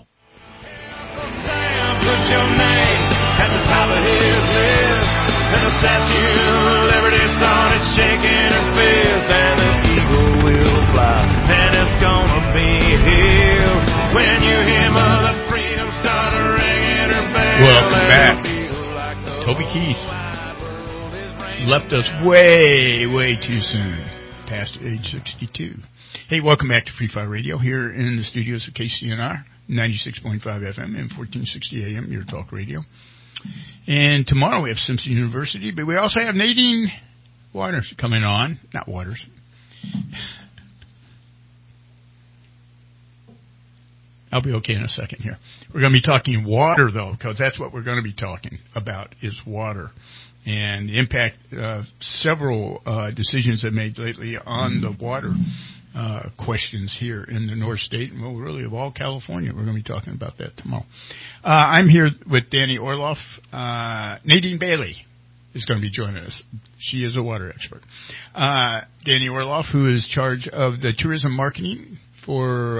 Put your name at the top of his list, and the Statue of Liberty started shaking her fist, and the eagle will fly, and it's gonna be here when you hear Mother Freedom start ringing her bell. Welcome back. Toby Keith left us way too soon, past age 62. Hey, welcome back to Free Fire Radio here in the studios of KCNR. 96.5 FM and 1460 AM, your talk radio. And tomorrow we have Simpson University, but we also have Nadine Waters coming on. Not Waters. I'll be okay in a second here. We're going to be talking water, though, because that's what we're going to be talking about is water and the impact of several decisions that made lately on the water questions here in the North State, and well, really of all California. We're going to be talking about that tomorrow. I'm here with Danny Orloff. Nadine Bailey is going to be joining us. She is a water expert. Danny Orloff, who is in charge of the tourism marketing for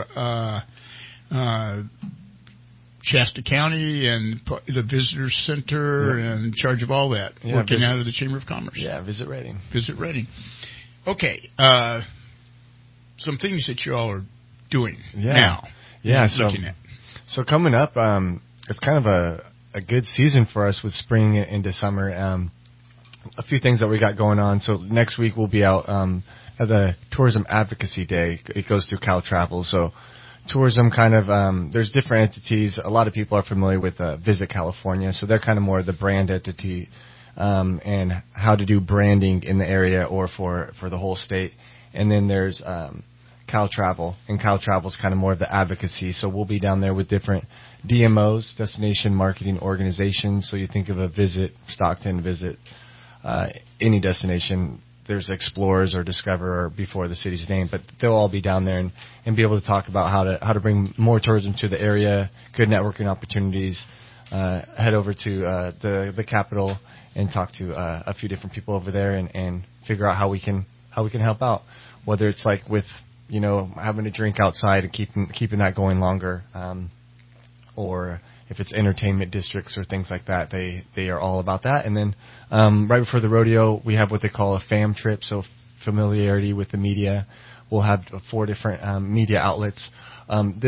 Shasta County and the Visitor Center, and in charge of all that, working out of the Chamber of Commerce. Yeah, Visit Reading. Visit Reading. Okay. Some things that you all are doing now. Yeah, so coming up, it's kind of a good season for us with spring into summer. A few things that we got going on. So next week we'll be out at the Tourism Advocacy Day. It goes through Cal Travel. So tourism kind of, there's different entities. A lot of people are familiar with Visit California. So they're kind of more the brand entity and how to do branding in the area or for the whole state. And then there's Cal Travel, and Cal Travel is kind of more of the advocacy. So we'll be down there with different DMOs, destination marketing organizations. So you think of a Visit Stockton, Visit any destination. There's Explorers or Discover before the city's name, but they'll all be down there and be able to talk about how to bring more tourism to the area, good networking opportunities. Head over to the Capitol and talk to a few different people over there and figure out how we can help out. Whether it's like with, having a drink outside and keeping that going longer, or if it's entertainment districts or things like that, they are all about that. And then right before the rodeo, we have what they call a fam trip, so familiarity with the media. We'll have 4 different media outlets. This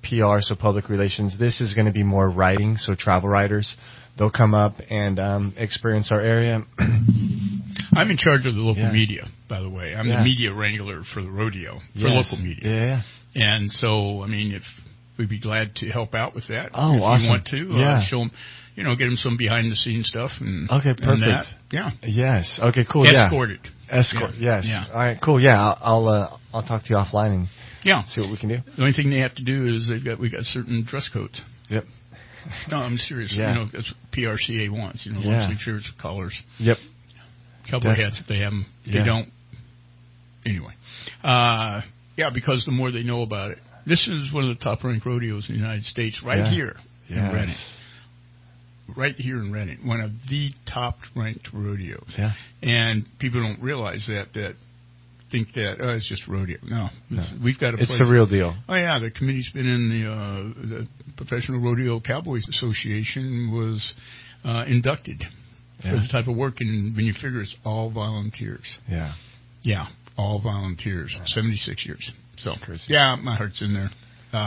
PR, so public relations. This is going to be more writing, so travel writers. They'll come up and experience our area. I'm in charge of the local media, by the way. I'm the media wrangler for the rodeo, for local media. Yeah. And so, I mean, if we'd be glad to help out with that. Oh, if awesome. you want to, show them, get them some behind-the-scenes stuff. And, okay, perfect. And that. Yeah. Yes. Okay, cool. Escorted. Escort. Yeah. Yes. Yeah. All right. Cool. Yeah. I'll talk to you offline and see what we can do. The only thing they have to do is we got certain dress codes. Yep. No, I'm serious. Yeah. That's what PRCA wants. Long sleeve shirts, collars. Yep. Cowboy hats if they have them. If they don't. Anyway. Because the more they know about it. This is one of the top-ranked rodeos in the United States, here in Redding. Right here in Redding, one of the top-ranked rodeos. Yeah. And people don't realize that think that it's just rodeo. No, we've got a place. It's the real deal. Oh yeah, the committee's been in the Professional Rodeo Cowboys Association was inducted for the type of work, and when you figure it's all volunteers. Yeah, all volunteers. 76 years. So yeah, my heart's in there.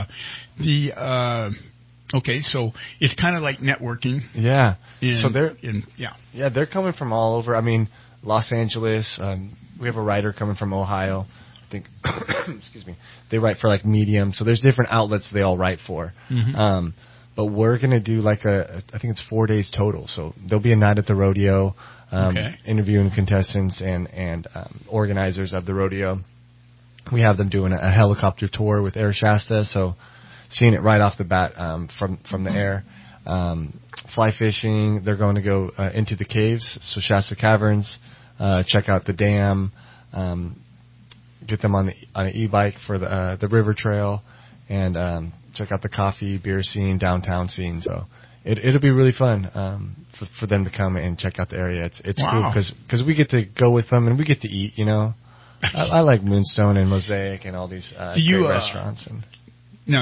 Okay, so it's kind of like networking. Yeah. So they're coming from all over. I mean, Los Angeles. We have a writer coming from Ohio. I think. Excuse me. They write for like Medium. So there's different outlets they all write for. Mm-hmm. But we're gonna do like I think it's 4 days total. So there'll be a night at the rodeo, interviewing contestants and organizers of the rodeo. We have them doing a helicopter tour with Air Shasta. So seeing it right off the bat from the air. Fly fishing. They're going to go into the caves. So Shasta Caverns. Check out the dam. Get them on an e-bike for the river trail, and check out the coffee, beer scene, downtown scene. So it'll be really fun for them to come and check out the area. It's cool because we get to go with them and we get to eat. I like Moonstone and Mosaic and all these great restaurants. And now,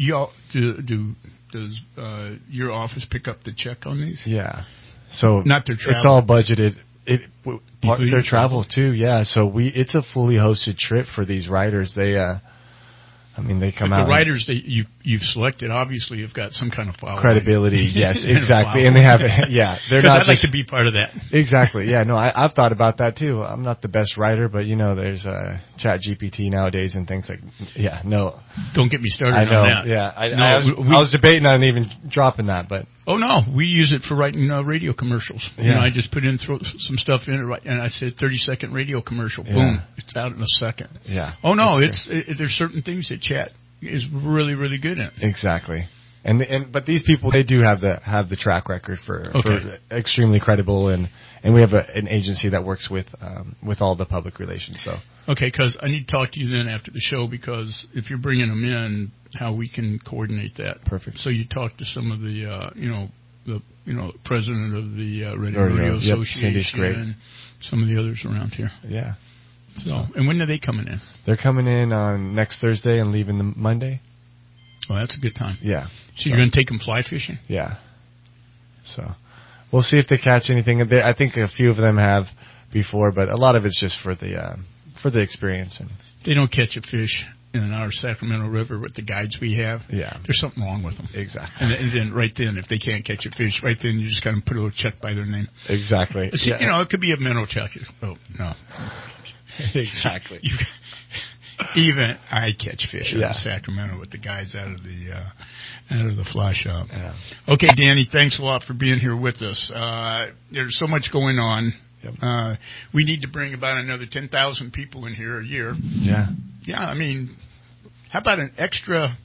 does your office pick up the check on these? Yeah. So not their travel. It's all budgeted. Their travel too, yeah. So it's a fully hosted trip for these riders. They come out. The riders that you've selected obviously have got some kind of following. Credibility, yes, exactly. And they have, they're not. I'd like to be part of that. Exactly, yeah. No, I've thought about that too. I'm not the best writer, but there's ChatGPT nowadays and things like, no. Don't get me started on that. Yeah, I was debating on even dropping that, but. Oh no, we use it for writing radio commercials. Yeah. I just throw some stuff in it, and I said 30-second radio commercial. Yeah. Boom, it's out in a second. Yeah. Oh no, there's certain things that Chat is really, really good at. Exactly. But these people, they do have the track record for extremely credible, and we have an agency that works with all the public relations. So okay, because I need to talk to you then after the show, because if you're bringing them in, how we can coordinate that. Perfect. So you talk to some of the the president of the Redding Rodeo Association, Cindy's great. And some of the others around here. Yeah. So and when are they coming in? They're coming in on next Thursday and leaving the Monday. Oh, that's a good time. Yeah. So you're going to take them fly fishing? Yeah. So we'll see if they catch anything. I think a few of them have before, but a lot of it's just for the experience. And they don't catch a fish in our Sacramento River with the guides we have. Yeah. There's something wrong with them. Exactly. And then right then, if they can't catch a fish, right then you just kind of put a little check by their name. Exactly. See, it could be a mental check. Oh, no. Exactly. Even I catch fish in Sacramento with the guides out of the fly shop. Yeah. Okay, Danny, thanks a lot for being here with us. There's so much going on. Yep. We need to bring about another 10,000 people in here a year. Yeah. Yeah, I mean, how about an extra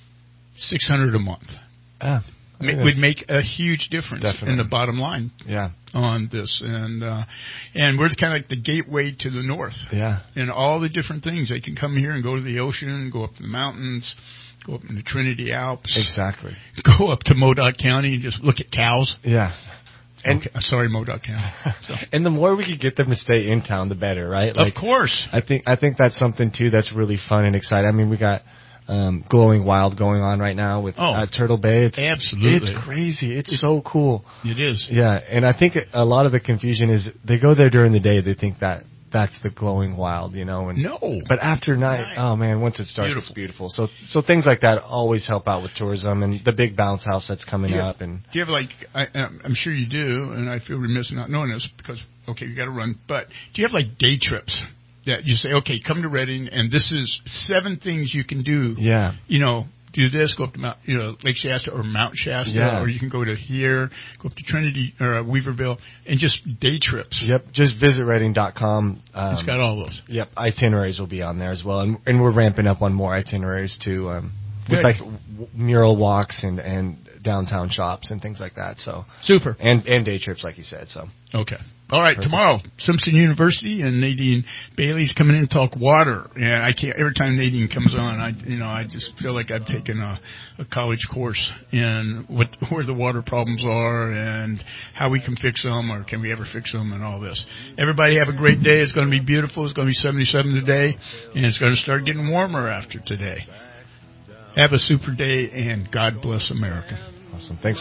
600 a month? Would make a huge difference in the bottom line. Yeah. On this, and we're kind of like the gateway to the north. Yeah. And all the different things, they can come here and go to the ocean, go up to the mountains, go up in the Trinity Alps. Exactly. Go up to Modoc County and just look at cows. Yeah. And sorry, Modoc County. So. And the more we could get them to stay in town, the better, right? Of course. I think that's something too that's really fun and exciting. I mean, we got Glowing Wild going on right now with Turtle Bay. Absolutely. It's crazy. It's so cool. It is. Yeah, and I think a lot of the confusion is they go there during the day. They think that that's the glowing wild, you know. And no. But after night, oh man, once it starts, it's beautiful. So things like that always help out with tourism, and the big bounce house that's coming up. And do you have I'm sure you do, and I feel remiss not knowing this because you got to run. But do you have day trips that you say, okay, come to Redding, and this is 7 things you can do? Yeah. Do this, go up to Lake Shasta or Mount Shasta, or you can go to here, go up to Trinity or Weaverville, and just day trips. Yep, just visit Redding.com. It's got all those. Yep, itineraries will be on there as well, and we're ramping up on more itineraries too, with mural walks and downtown shops and things like that. So super, and day trips, like you said. So okay. All right, tomorrow, Simpson University, and Nadine Bailey's coming in to talk water. And I can't. Every time Nadine comes on, I just feel like I've taken a college course in where the water problems are and how we can fix them, or can we ever fix them, and all this. Everybody have a great day. It's going to be beautiful. It's going to be 77 today, and it's going to start getting warmer after today. Have a super day, and God bless America. Awesome. Thanks.